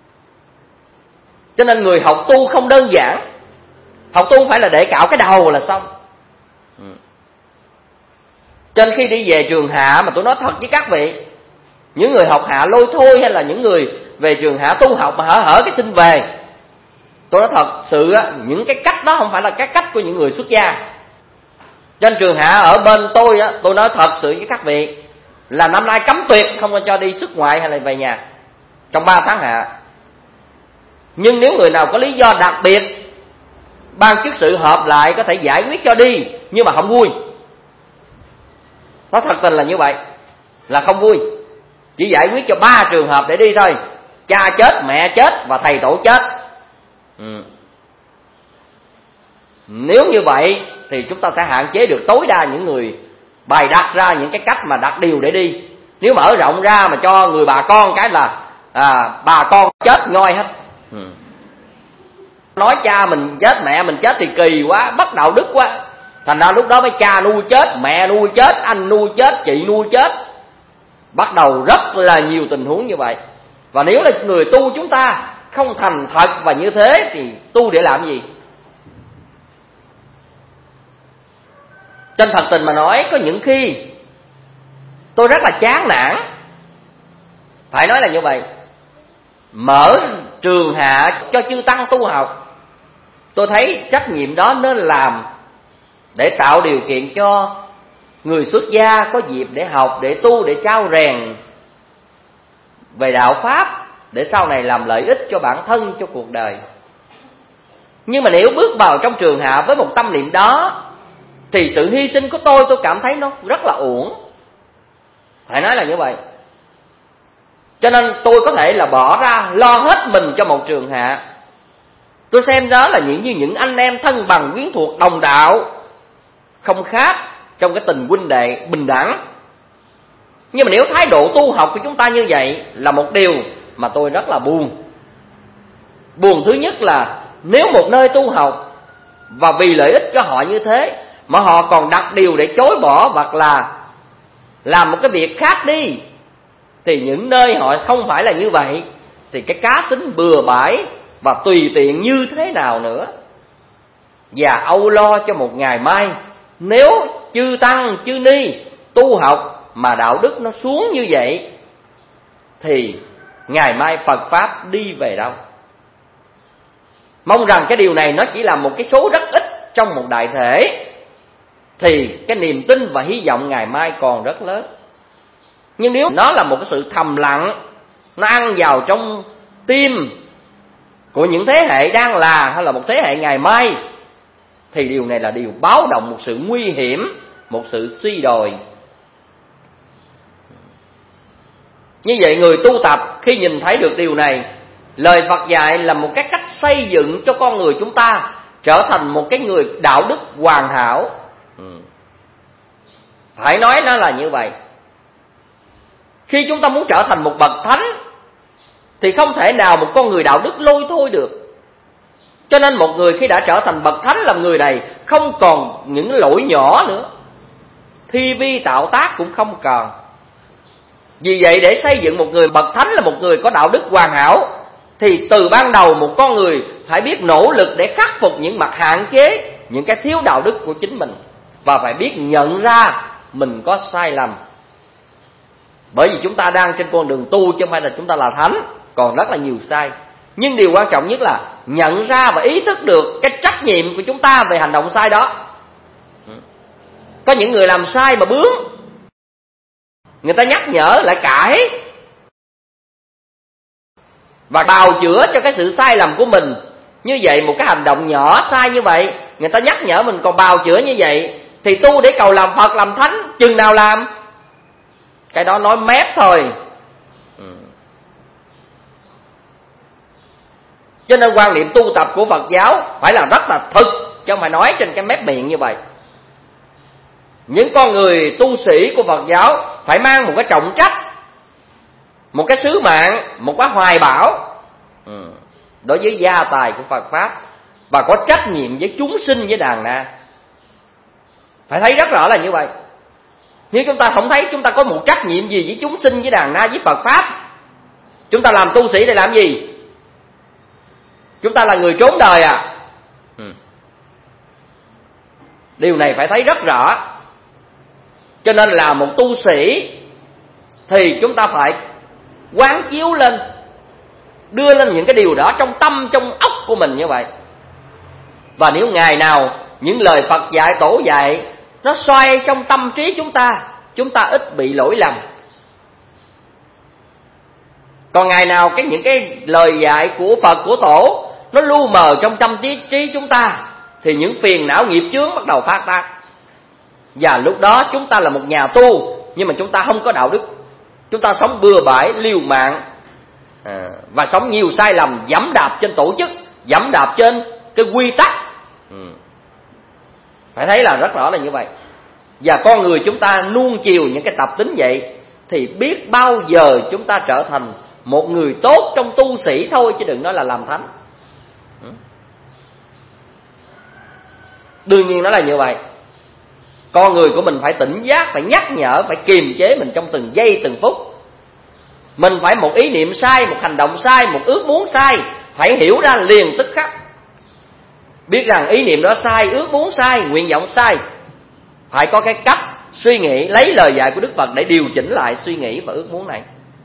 Cho nên người học tu không đơn giản. Học tu không phải là để cạo cái đầu là xong. ừ. Cho nên khi đi về trường hạ, mà tôi nói thật với các vị, những người học hạ lôi thôi hay là những người về trường hạ tu học mà hở hở cái xin về, tôi nói thật sự á, những cái cách đó không phải là cái cách của những người xuất gia. Trên trường hạ ở bên tôi á, tôi nói thật sự với các vị là năm nay cấm tuyệt không có cho đi xuất ngoại hay là về nhà trong ba tháng hạ. Nhưng nếu người nào có lý do đặc biệt, ban chức sự họp lại có thể giải quyết cho đi, nhưng mà không vui. Nói thật tình là như vậy, là không vui. Chỉ giải quyết cho ba trường hợp để đi thôi: cha chết, mẹ chết và thầy tổ chết. ừ. Nếu như vậy thì chúng ta sẽ hạn chế được tối đa những người bày đặt ra những cái cách mà đặt điều để đi. Nếu mở rộng ra mà cho người bà con cái là à, bà con chết ngoi hết. ừ. Nói cha mình chết, mẹ mình chết thì kỳ quá, bất đạo đức quá. Thành ra lúc đó mấy cha nuôi chết, mẹ nuôi chết, anh nuôi chết, chị nuôi chết. Bắt đầu rất là nhiều tình huống như vậy. Và nếu là người tu chúng ta không thành thật và như thế thì tu để làm gì? Trên thật tình mà nói, có những khi tôi rất là chán nản, phải nói là như vậy. Mở trường hạ cho chư tăng tu học, tôi thấy trách nhiệm đó nên làm để tạo điều kiện cho người xuất gia có dịp để học, để tu, để trau rèn về đạo Pháp, để sau này làm lợi ích cho bản thân, cho cuộc đời. Nhưng mà nếu bước vào trong trường hạ với một tâm niệm đó thì sự hy sinh của tôi, tôi cảm thấy nó rất là uổng. Phải nói là như vậy. Cho nên tôi có thể là bỏ ra lo hết mình cho một trường hạ. Tôi xem đó là những như những anh em thân bằng quyến thuộc đồng đạo, không khác trong cái tình huynh đệ bình đẳng. Nhưng mà nếu thái độ tu học của chúng ta như vậy là một điều mà tôi rất là buồn. Buồn thứ nhất là nếu một nơi tu học và vì lợi ích cho họ như thế mà họ còn đặt điều để chối bỏ hoặc là làm một cái việc khác đi, thì những nơi họ không phải là như vậy thì cái cá tính bừa bãi và tùy tiện như thế nào nữa. Và âu lo cho một ngày mai, nếu chư tăng chư ni tu học mà đạo đức nó xuống như vậy thì ngày mai Phật Pháp đi về đâu? Mong rằng cái điều này nó chỉ là một cái số rất ít trong một đại thể, thì cái niềm tin và hy vọng ngày mai còn rất lớn. Nhưng nếu nó là một cái sự thầm lặng, nó ăn vào trong tim của những thế hệ đang là hay là một thế hệ ngày mai, thì điều này là điều báo động một sự nguy hiểm, một sự suy đồi. Như vậy người tu tập khi nhìn thấy được điều này, lời Phật dạy là một cái cách xây dựng cho con người chúng ta trở thành một cái người đạo đức hoàn hảo. Phải nói nó là như vậy. Khi chúng ta muốn trở thành một bậc thánh thì không thể nào một con người đạo đức lôi thôi được. Cho nên một người khi đã trở thành bậc thánh là người này không còn những lỗi nhỏ nữa, thi vi tạo tác cũng không còn. Vì vậy để xây dựng một người bậc thánh là một người có đạo đức hoàn hảo, thì từ ban đầu một con người phải biết nỗ lực để khắc phục những mặt hạn chế, những cái thiếu đạo đức của chính mình, và phải biết nhận ra mình có sai lầm. Bởi vì chúng ta đang trên con đường tu, chứ không phải là chúng ta là thánh, còn rất là nhiều sai. Nhưng điều quan trọng nhất là nhận ra và ý thức được cái trách nhiệm của chúng ta về hành động sai đó. Có những người làm sai mà bướng, người ta nhắc nhở lại cãi và bào chữa cho cái sự sai lầm của mình. Như vậy một cái hành động nhỏ sai như vậy, người ta nhắc nhở mình còn bào chữa như vậy, thì tu để cầu làm Phật làm Thánh chừng nào làm? Cái đó nói mép thôi. ừ. Cho nên quan niệm tu tập của Phật giáo phải là rất là thực, chứ không phải nói trên cái mép miệng như vậy. Những con người tu sĩ của Phật giáo phải mang một cái trọng trách, một cái sứ mạng, một cái hoài bão ừ. đối với gia tài của Phật Pháp, và có trách nhiệm với chúng sinh, với đàn na. Phải thấy rất rõ là như vậy. Nếu chúng ta không thấy chúng ta có một trách nhiệm gì với chúng sinh, với đàn na, với Phật Pháp, chúng ta làm tu sĩ để làm gì? Chúng ta là người trốn đời à? ừ. Điều này phải thấy rất rõ. Cho nên là một tu sĩ thì chúng ta phải quán chiếu lên, đưa lên những cái điều đó trong tâm, trong óc của mình như vậy. Và nếu ngày nào những lời Phật dạy, Tổ dạy nó xoay trong tâm trí chúng ta, chúng ta ít bị lỗi lầm. Còn ngày nào cái những cái lời dạy của Phật, của Tổ nó lu mờ trong tâm trí, trí chúng ta, thì những phiền não nghiệp chướng bắt đầu phát tác. Và lúc đó chúng ta là một nhà tu, nhưng mà chúng ta không có đạo đức. Chúng ta sống bừa bãi, liều mạng à, và sống nhiều sai lầm, giẫm đạp trên tổ chức, giẫm đạp trên cái quy tắc. ừ. Phải thấy là rất rõ là như vậy. Và con người chúng ta nuông chiều những cái tập tính vậy, thì biết bao giờ chúng ta trở thành một người tốt trong tu sĩ thôi, chứ đừng nói là làm thánh. ừ. Đương nhiên nó là như vậy. Con người của mình phải tỉnh giác, phải nhắc nhở, phải kiềm chế mình trong từng giây từng phút. Mình phải một ý niệm sai, một hành động sai, một ước muốn sai, phải hiểu ra liền tức khắc. Biết rằng ý niệm đó sai, ước muốn sai, nguyện vọng sai. Phải có cái cách suy nghĩ, lấy lời dạy của Đức Phật để điều chỉnh lại suy nghĩ và ước muốn này.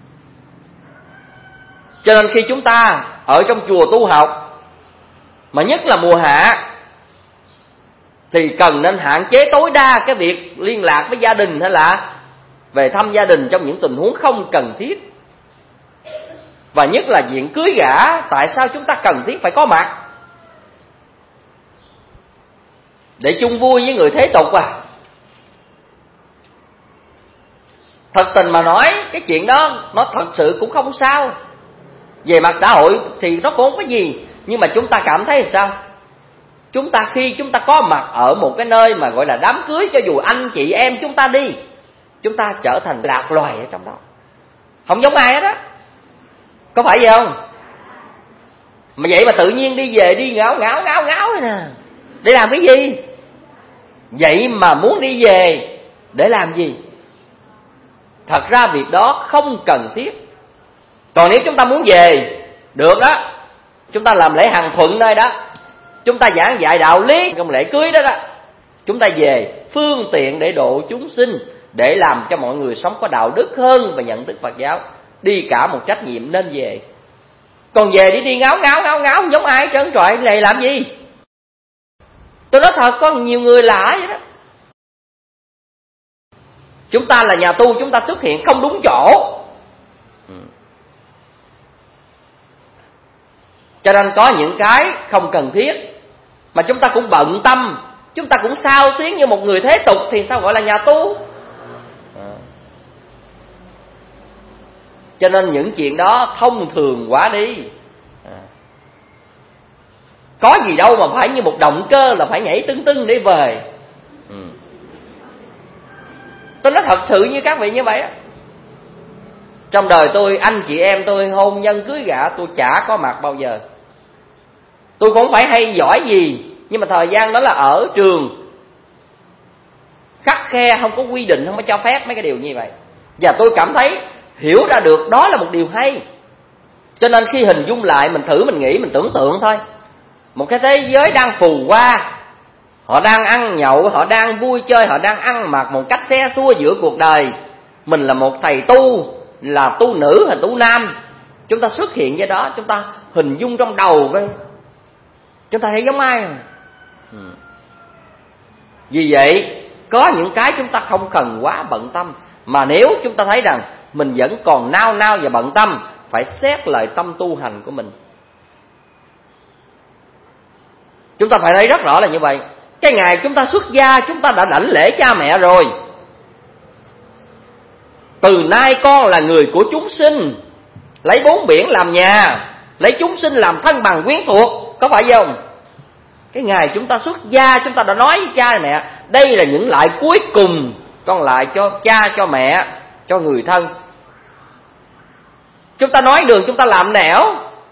Cho nên khi chúng ta ở trong chùa tu học, mà nhất là mùa hạ, thì cần nên hạn chế tối đa cái việc liên lạc với gia đình, hay là về thăm gia đình trong những tình huống không cần thiết. Và nhất là chuyện cưới gả, tại sao chúng ta cần thiết phải có mặt? Để chung vui với người thế tục à? Thật tình mà nói, cái chuyện đó nó thật sự cũng không sao. Về mặt xã hội thì nó cũng không có gì. Nhưng mà chúng ta cảm thấy là sao? Chúng ta khi chúng ta có mặt ở một cái nơi mà gọi là đám cưới, cho dù anh chị em chúng ta đi, chúng ta trở thành lạc loài ở trong đó, không giống ai hết á. Có phải vậy không? Mà vậy mà tự nhiên đi về đi ngáo ngáo ngáo ngáo vậy nè. Để làm cái gì? Vậy mà muốn đi về để làm gì? Thật ra việc đó không cần thiết. Còn nếu chúng ta muốn về, được đó, chúng ta làm lễ hàng thuận nơi đó, chúng ta giảng dạy đạo lý trong lễ cưới đó đó, chúng ta về phương tiện để độ chúng sinh, để làm cho mọi người sống có đạo đức hơn và nhận thức Phật giáo. Đi cả một trách nhiệm nên về. Còn về đi đi ngáo ngáo ngáo ngáo không giống ai trơn trọi này làm gì? Tôi nói thật, có nhiều người lạ vậy đó. Chúng ta là nhà tu, chúng ta xuất hiện không đúng chỗ. Cho nên có những cái không cần thiết mà chúng ta cũng bận tâm, chúng ta cũng sao xuyến như một người thế tục, thì sao gọi là nhà tu? À. Cho nên những chuyện đó thông thường quá đi. À. Có gì đâu mà phải như một động cơ là phải nhảy tưng tưng để về. Ừ. Tôi nói thật sự như các vị như vậy á. Trong đời tôi, anh chị em tôi hôn nhân cưới gả, tôi chả có mặt bao giờ. Tôi cũng không phải hay giỏi gì, nhưng mà thời gian đó là ở trường khắt khe, không có quy định, không có cho phép mấy cái điều như vậy. Và tôi cảm thấy hiểu ra được đó là một điều hay. Cho nên khi hình dung lại, mình thử mình nghĩ, mình tưởng tượng thôi. một cái thế giới đang phù hoa. Họ đang ăn nhậu, họ đang vui chơi, họ đang ăn mặc một cách xe xua giữa cuộc đời. Mình là một thầy tu, là tu nữ hay tu nam, chúng ta xuất hiện với đó, chúng ta hình dung trong đầu coi chúng ta thấy giống ai à? Ừ. Vì vậy có những cái chúng ta không cần quá bận tâm, mà nếu chúng ta thấy rằng mình vẫn còn nao nao và bận tâm, phải xét lại tâm tu hành của mình. Chúng ta phải thấy rất rõ là như vậy. Cái ngày chúng ta xuất gia, chúng ta đã đảnh lễ cha mẹ rồi. Từ nay con là người của chúng sinh, lấy bốn biển làm nhà, lấy chúng sinh làm thân bằng quyến thuộc, có phải không? Cái ngày chúng ta xuất gia, chúng ta đã nói với cha mẹ, đây là những lại cuối cùng con lại cho cha, cho mẹ, cho người thân. Chúng ta nói đường, chúng ta làm nẻo.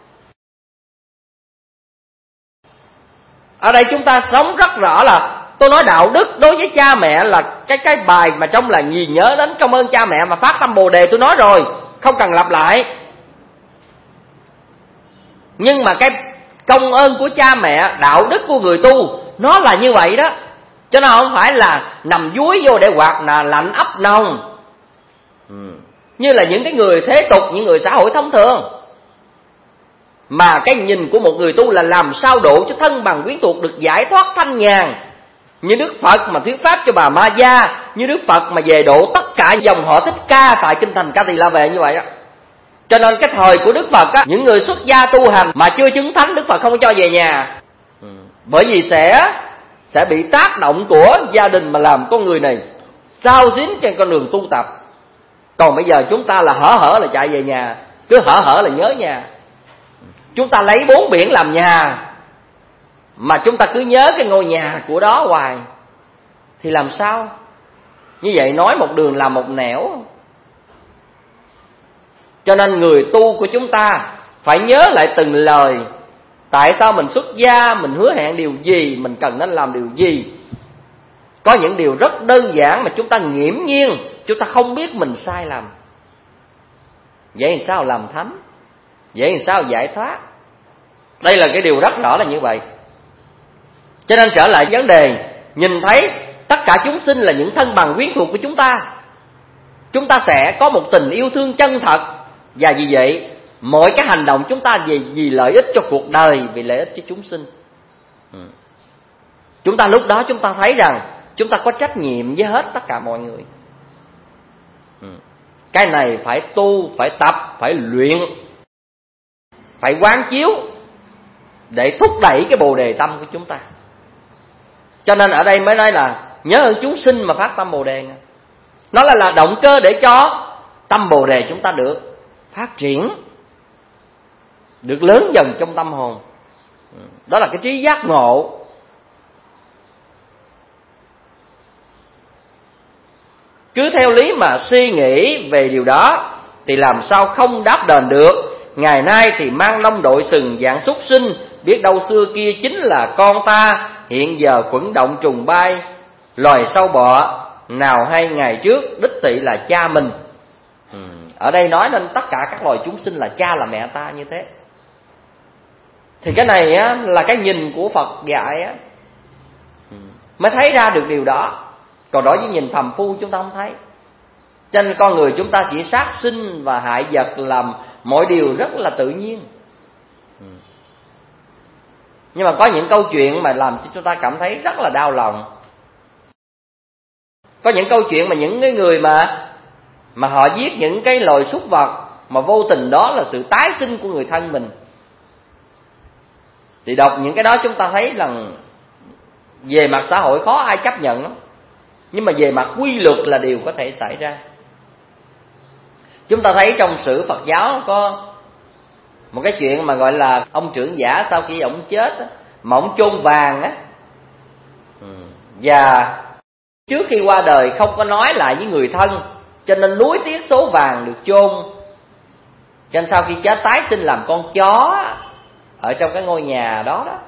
Ở đây chúng ta sống rất rõ là, tôi nói đạo đức đối với cha mẹ là cái cái bài mà trong là gì nhớ đến cảm ơn cha mẹ mà phát tâm Bồ Đề, tôi nói rồi, không cần lặp lại. Nhưng mà cái công ơn của cha mẹ, đạo đức của người tu, nó là như vậy đó. Cho nên không phải là nằm dúi vô để quạt là lạnh ấp nồng, ừ. như là những cái người thế tục, những người xã hội thông thường. Mà cái nhìn của một người tu là làm sao độ cho thân bằng quyến thuộc được giải thoát thanh nhàn, như Đức Phật mà thuyết pháp cho bà Ma Gia, như Đức Phật mà về độ tất cả dòng họ Thích Ca tại kinh thành Ca Tỳ La Vệ như vậy đó. Cho nên cái thời của Đức Phật á, những người xuất gia tu hành mà chưa chứng thánh, Đức Phật không có cho về nhà, ừ. bởi vì sẽ sẽ bị tác động của gia đình mà làm con người này sao xuyến trên con đường tu tập. Còn bây giờ chúng ta là hở hở là chạy về nhà, cứ hở hở là nhớ nhà. Chúng ta lấy bốn biển làm nhà, mà chúng ta cứ nhớ cái ngôi nhà của đó hoài, thì làm sao? Như vậy nói một đường làm một nẻo. Cho nên người tu của chúng ta phải nhớ lại từng lời. Tại sao mình xuất gia, mình hứa hẹn điều gì, mình cần nên làm điều gì. Có những điều rất đơn giản mà chúng ta nghiễm nhiên, chúng ta không biết mình sai lầm. Vậy thì sao làm thánh? Vậy thì sao giải thoát? Đây là cái điều rất rõ là như vậy. Cho nên trở lại vấn đề, nhìn thấy tất cả chúng sinh là những thân bằng quyến thuộc của chúng ta, chúng ta sẽ có một tình yêu thương chân thật. Và vì vậy mọi cái hành động chúng ta vì, vì lợi ích cho cuộc đời, vì lợi ích cho chúng sinh. ừ. Chúng ta lúc đó chúng ta thấy rằng chúng ta có trách nhiệm với hết tất cả mọi người. ừ. Cái này phải tu, phải tập, phải luyện, phải quán chiếu để thúc đẩy cái Bồ Đề tâm của chúng ta. Cho nên ở đây mới nói là nhớ ơn chúng sinh mà phát tâm Bồ Đề. Nó là, là động cơ để cho tâm Bồ Đề chúng ta được phát triển, được lớn dần trong tâm hồn. Đó là cái trí giác ngộ. Cứ theo lý mà suy nghĩ về điều đó thì làm sao không đáp đền được. Ngày nay thì mang lông đội sừng dạng súc sinh, biết đâu xưa kia chính là con ta, hiện giờ khuẩn động trùng bay, loài sâu bọ, nào hay ngày trước đích thị là cha mình. ừ. Ở đây nói nên tất cả các loài chúng sinh là cha là mẹ ta như thế. Thì cái này á, là cái nhìn của Phật dạy á, ừ. mới thấy ra được điều đó. Còn đối với nhìn phàm phu chúng ta không thấy. Cho nên con người chúng ta chỉ sát sinh và hại vật, làm mọi điều rất là tự nhiên. ừ. Nhưng mà có những câu chuyện mà làm cho chúng ta cảm thấy rất là đau lòng. Có những câu chuyện mà những cái người mà Mà họ giết những cái loài súc vật, mà vô tình đó là sự tái sinh của người thân mình. Thì đọc những cái đó chúng ta thấy rằng về mặt xã hội khó ai chấp nhận lắm, nhưng mà về mặt quy luật là điều có thể xảy ra. Chúng ta thấy trong sử Phật giáo có một cái chuyện mà gọi là ông trưởng giả sau khi ông chết á, mà ông chôn vàng á, và trước khi qua đời không có nói lại với người thân, cho nên nuối tiếc số vàng được chôn. Cho nên sau khi chết tái sinh làm con chó ở trong cái ngôi nhà đó đó.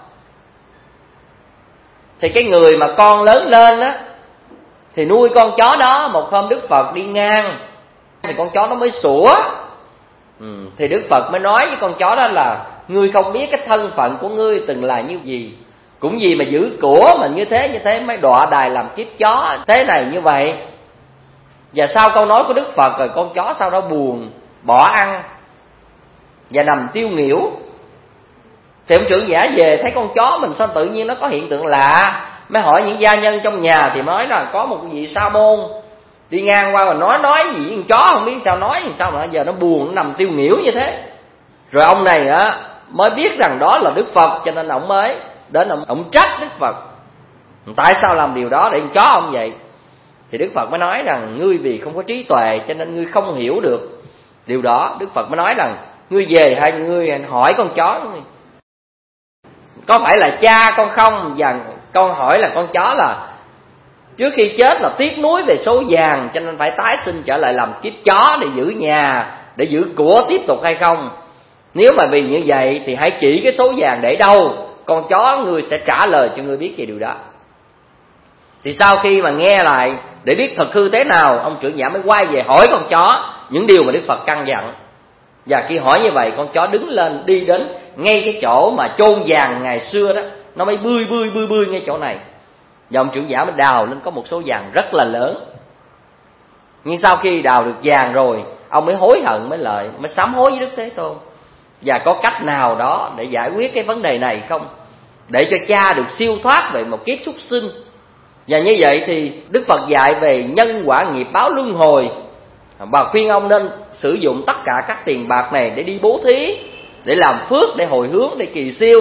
Thì cái người mà con lớn lên á, thì nuôi con chó đó. Một hôm Đức Phật đi ngang thì con chó nó mới sủa. ừ, Thì Đức Phật mới nói với con chó đó là ngươi không biết cái thân phận của ngươi từng là như gì. Cũng gì mà giữ của mà như thế như thế mới đọa đài làm kiếp chó thế này như vậy. Và sau câu nói của Đức Phật rồi con chó sau đó buồn bỏ ăn và nằm tiêu nghỉu. Thì ông trưởng giả về thấy con chó mình sao tự nhiên nó có hiện tượng lạ, mới hỏi những gia nhân trong nhà thì nói là có một cái vị sa môn đi ngang qua mà nói nói gì với con chó không biết sao nói sao mà giờ nó buồn nó nằm tiêu nghỉu như thế. Rồi ông này á mới biết rằng đó là Đức Phật, cho nên ông mới đến ông, ông trách Đức Phật tại sao làm điều đó để con chó ông vậy. Thì Đức Phật mới nói rằng ngươi vì không có trí tuệ cho nên ngươi không hiểu được điều đó. Đức Phật mới nói rằng ngươi về hay ngươi hỏi con chó có phải là cha con không, và con hỏi là con chó là trước khi chết là tiếc nuối về số vàng cho nên phải tái sinh trở lại làm kiếp chó để giữ nhà, để giữ của tiếp tục hay không. Nếu mà vì như vậy thì hãy chỉ cái số vàng để đâu, con chó ngươi sẽ trả lời cho ngươi biết về điều đó. Thì sau khi mà nghe lại để biết thật hư thế nào, ông trưởng giả mới quay về hỏi con chó những điều mà Đức Phật căn dặn. Và khi hỏi như vậy, con chó đứng lên đi đến ngay cái chỗ mà chôn vàng ngày xưa đó, nó mới bươi bươi bươi bươi ngay chỗ này. Và ông trưởng giả mới đào lên có một số vàng rất là lớn. Nhưng sau khi đào được vàng rồi, ông mới hối hận, mới lợi, mới sám hối với Đức Thế Tôn. Và có cách nào đó để giải quyết cái vấn đề này không, để cho cha được siêu thoát về một kiếp súc sinh. Và như vậy thì Đức Phật dạy về nhân quả nghiệp báo luân hồi, và khuyên ông nên sử dụng tất cả các tiền bạc này để đi bố thí, để làm phước, để hồi hướng, để kỳ siêu.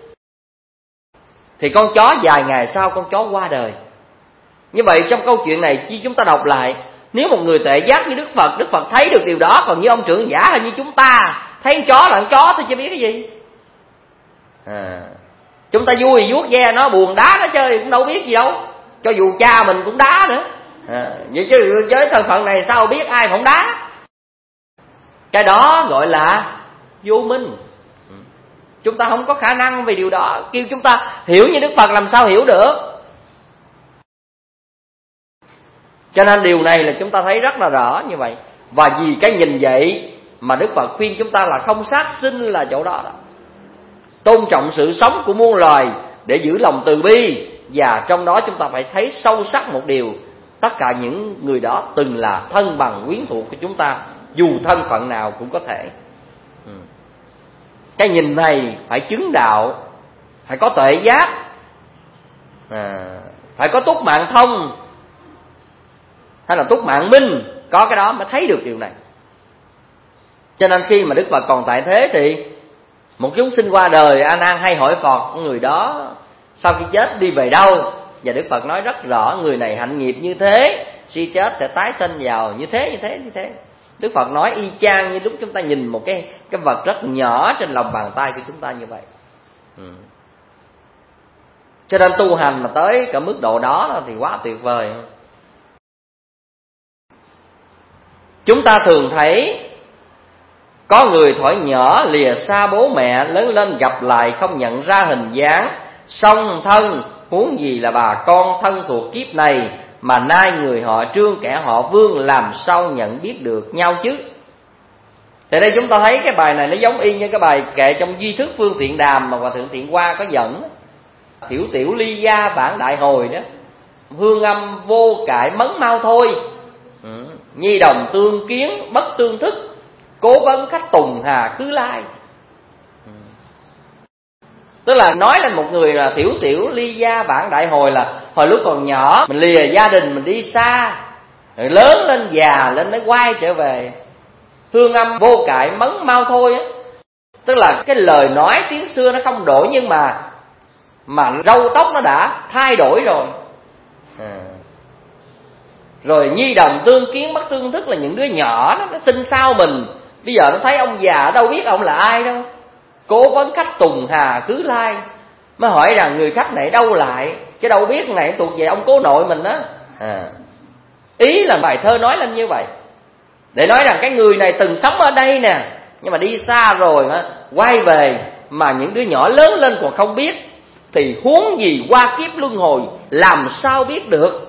Thì con chó vài ngày sau con chó qua đời. Như vậy trong câu chuyện này khi chúng ta đọc lại, nếu một người tuệ giác như Đức Phật, Đức Phật thấy được điều đó. Còn như ông trưởng giả hay như chúng ta thấy con chó là con chó thôi chứ biết cái gì. à, Chúng ta vui vuốt ve nó, buồn đá nó chơi cũng đâu biết gì đâu. Cho dù cha mình cũng đá nữa. à, Vậy chứ với thân phận này sao biết ai không đá. Cái đó gọi là vô minh. Chúng ta không có khả năng về điều đó. Kêu chúng ta hiểu như Đức Phật làm sao hiểu được. Cho nên điều này là chúng ta thấy rất là rõ như vậy. Và vì cái nhìn vậy mà Đức Phật khuyên chúng ta là không sát sinh là chỗ đó, đó. Tôn trọng sự sống của muôn loài để giữ lòng từ bi. Và trong đó chúng ta phải thấy sâu sắc một điều, tất cả những người đó từng là thân bằng quyến thuộc của chúng ta, dù thân phận nào cũng có thể. Cái nhìn này phải chứng đạo, phải có tuệ giác, à, phải có túc mạng thông hay là túc mạng minh, có cái đó mới thấy được điều này. Cho nên khi mà Đức Phật còn tại thế thì một chúng sinh qua đời, A Nan hay hỏi Phật người đó sau khi chết đi về đâu. Và Đức Phật nói rất rõ, người này hạnh nghiệp như thế, khi chết sẽ tái sinh vào như thế như thế như thế. Đức Phật nói y chang như lúc chúng ta nhìn một cái cái vật rất nhỏ trên lòng bàn tay của chúng ta như vậy. ừ. Cho nên tu hành mà tới cả mức độ đó thì quá tuyệt vời. Chúng ta thường thấy có người thuở nhỏ lìa xa bố mẹ, lớn lên gặp lại không nhận ra hình dáng, song thân, huống gì là bà con thân thuộc kiếp này, mà nay người họ Trương kẻ họ Vương làm sao nhận biết được nhau chứ. Thì đây chúng ta thấy cái bài này nó giống y như cái bài kệ trong Duy Thức Phương Tiện Đàm mà Hòa Thượng Thiện Hoa có dẫn. Tiểu tiểu ly gia bản đại hồi đó, hương âm vô cải mấn mau thôi, ừ. Nhi đồng tương kiến bất tương thức, cố vấn khách tùng hà cứ lai. ừ. Tức là nói lên một người là tiểu tiểu ly gia bản đại hồi là hồi lúc còn nhỏ mình lìa gia đình mình đi xa, rồi lớn lên già lên mới quay trở về. Hương âm vô cải mấn mau thôi á, tức là cái lời nói tiếng xưa nó không đổi, nhưng mà mà râu tóc nó đã thay đổi rồi. à. Rồi nhi đồng tương kiến bất tương thức là những đứa nhỏ đó, nó sinh sau mình, bây giờ nó thấy ông già đâu biết ông là ai đâu. Cố vấn khách tùng hà cứ lai, mới hỏi rằng người khách này đâu lại, chứ đâu biết này thuộc về ông cố nội mình đó. à. Ý là bài thơ nói lên như vậy, để nói rằng cái người này từng sống ở đây nè, nhưng mà đi xa rồi mà quay về, mà những đứa nhỏ lớn lên còn không biết, thì huống gì qua kiếp luân hồi làm sao biết được.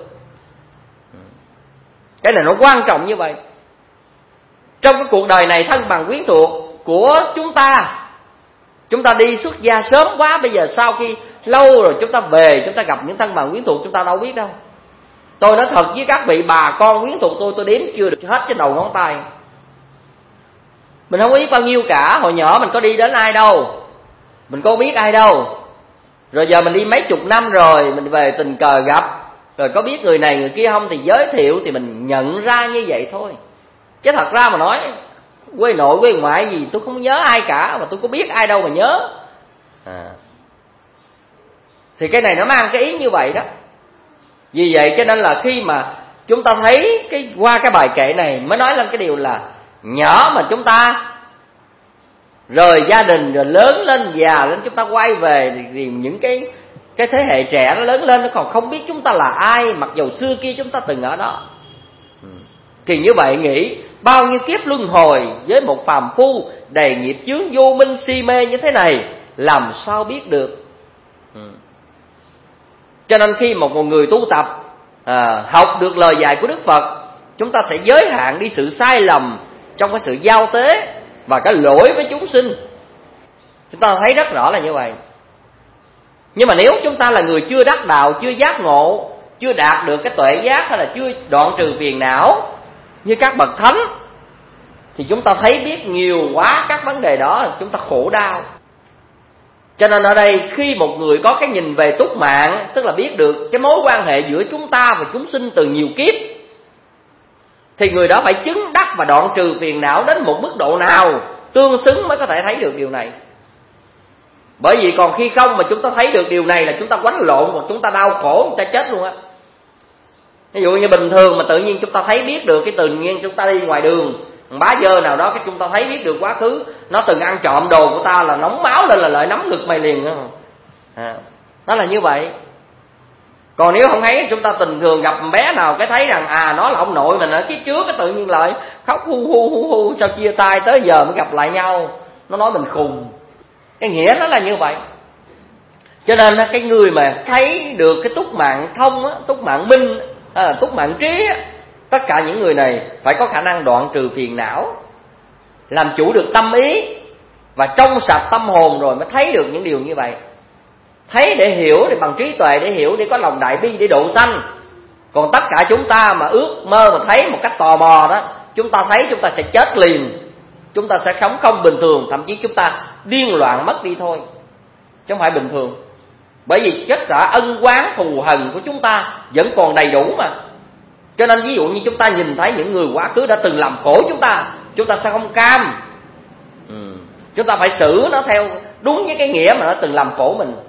Cái này nó quan trọng như vậy. Trong cái cuộc đời này thân bằng quyến thuộc của chúng ta Chúng ta đi xuất gia sớm quá, bây giờ sau khi lâu rồi chúng ta về, chúng ta gặp những thân bằng quyến thuộc chúng ta đâu biết đâu. Tôi nói thật với các vị, bà con quyến thuộc tôi tôi đếm chưa được hết trên đầu ngón tay. Mình không biết bao nhiêu cả. Hồi nhỏ mình có đi đến ai đâu, mình có biết ai đâu. Rồi giờ mình đi mấy chục năm rồi, mình về tình cờ gặp, rồi có biết người này người kia không thì giới thiệu, thì mình nhận ra như vậy thôi. Chứ thật ra mà nói, quê nội quê ngoại gì tôi không nhớ ai cả, mà tôi có biết ai đâu mà nhớ. à. Thì cái này nó mang cái ý như vậy đó. Vì vậy cho nên là khi mà chúng ta thấy cái qua cái bài kệ này mới nói lên cái điều là nhỏ mà chúng ta rời gia đình, rồi lớn lên già lên, chúng ta quay về thì, thì những cái cái thế hệ trẻ nó lớn lên nó còn không biết chúng ta là ai, mặc dù xưa kia chúng ta từng ở đó. Thì như vậy nghĩ bao nhiêu kiếp luân hồi với một phàm phu đầy nghiệp chướng vô minh si mê như thế này, làm sao biết được. Cho nên khi một, một người tu tập à, học được lời dạy của Đức Phật, chúng ta sẽ giới hạn đi sự sai lầm trong cái sự giao tế và cái lỗi với chúng sinh. Chúng ta thấy rất rõ là như vậy. Nhưng mà nếu chúng ta là người chưa đắc đạo, chưa giác ngộ, chưa đạt được cái tuệ giác, hay là chưa đoạn trừ phiền não như các bậc thánh, thì chúng ta thấy biết nhiều quá các vấn đề đó, chúng ta khổ đau. Cho nên ở đây khi một người có cái nhìn về túc mạng, tức là biết được cái mối quan hệ giữa chúng ta và chúng sinh từ nhiều kiếp, thì người đó phải chứng đắc và đoạn trừ phiền não đến một mức độ nào tương xứng mới có thể thấy được điều này. Bởi vì còn khi không mà chúng ta thấy được điều này là chúng ta quánh lộn, hoặc chúng ta đau khổ, chúng ta chết luôn á. Ví dụ như bình thường mà tự nhiên chúng ta thấy biết được cái tự nhiên chúng ta đi ngoài đường, bá dơ nào đó cái chúng ta thấy biết được quá khứ nó từng ăn trộm đồ của ta là nóng máu lên là lợi nắm ngực mày liền đó. À, nó là như vậy. Còn nếu không thấy, chúng ta tình thường gặp bé nào cái thấy rằng à nó là ông nội mình ở kiếp trước, cái tự nhiên lại khóc hu hu hu hu, sao chia tay tới giờ mới gặp lại nhau, nó nói mình khùng. Cái nghĩa nó là như vậy. Cho nên cái người mà thấy được cái túc mạng thông á, túc mạng minh, à, túc mạng trí á, tất cả những người này phải có khả năng đoạn trừ phiền não, làm chủ được tâm ý và trong sạch tâm hồn, rồi mới thấy được những điều như vậy. Thấy để hiểu, để bằng trí tuệ để hiểu, để có lòng đại bi để độ sanh. Còn tất cả chúng ta mà ước mơ mà thấy một cách tò mò đó, chúng ta thấy chúng ta sẽ chết liền, chúng ta sẽ sống không bình thường, thậm chí chúng ta điên loạn mất đi thôi, chứ không phải bình thường. Bởi vì tất cả ân oán thù hằn của chúng ta vẫn còn đầy đủ mà. Cho nên ví dụ như chúng ta nhìn thấy những người quá khứ đã từng làm khổ chúng ta, chúng ta sẽ không cam. ừ. Chúng ta phải xử nó theo đúng với cái nghĩa mà nó từng làm khổ mình.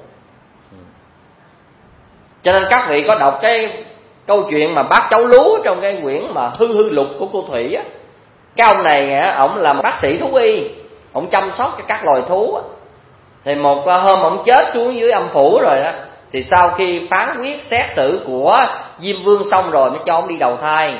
Cho nên các vị có đọc cái câu chuyện mà bác cháu Lú trong cái quyển mà Hư Hư Lục của cô Thủy á. Cái ông này ổng là bác sĩ thú y, ổng chăm sóc cho các loài thú á. Thì một hôm ổng chết xuống dưới âm phủ rồi đó, thì sau khi phán quyết xét xử của Diêm Vương xong rồi mới cho ông đi đầu thai.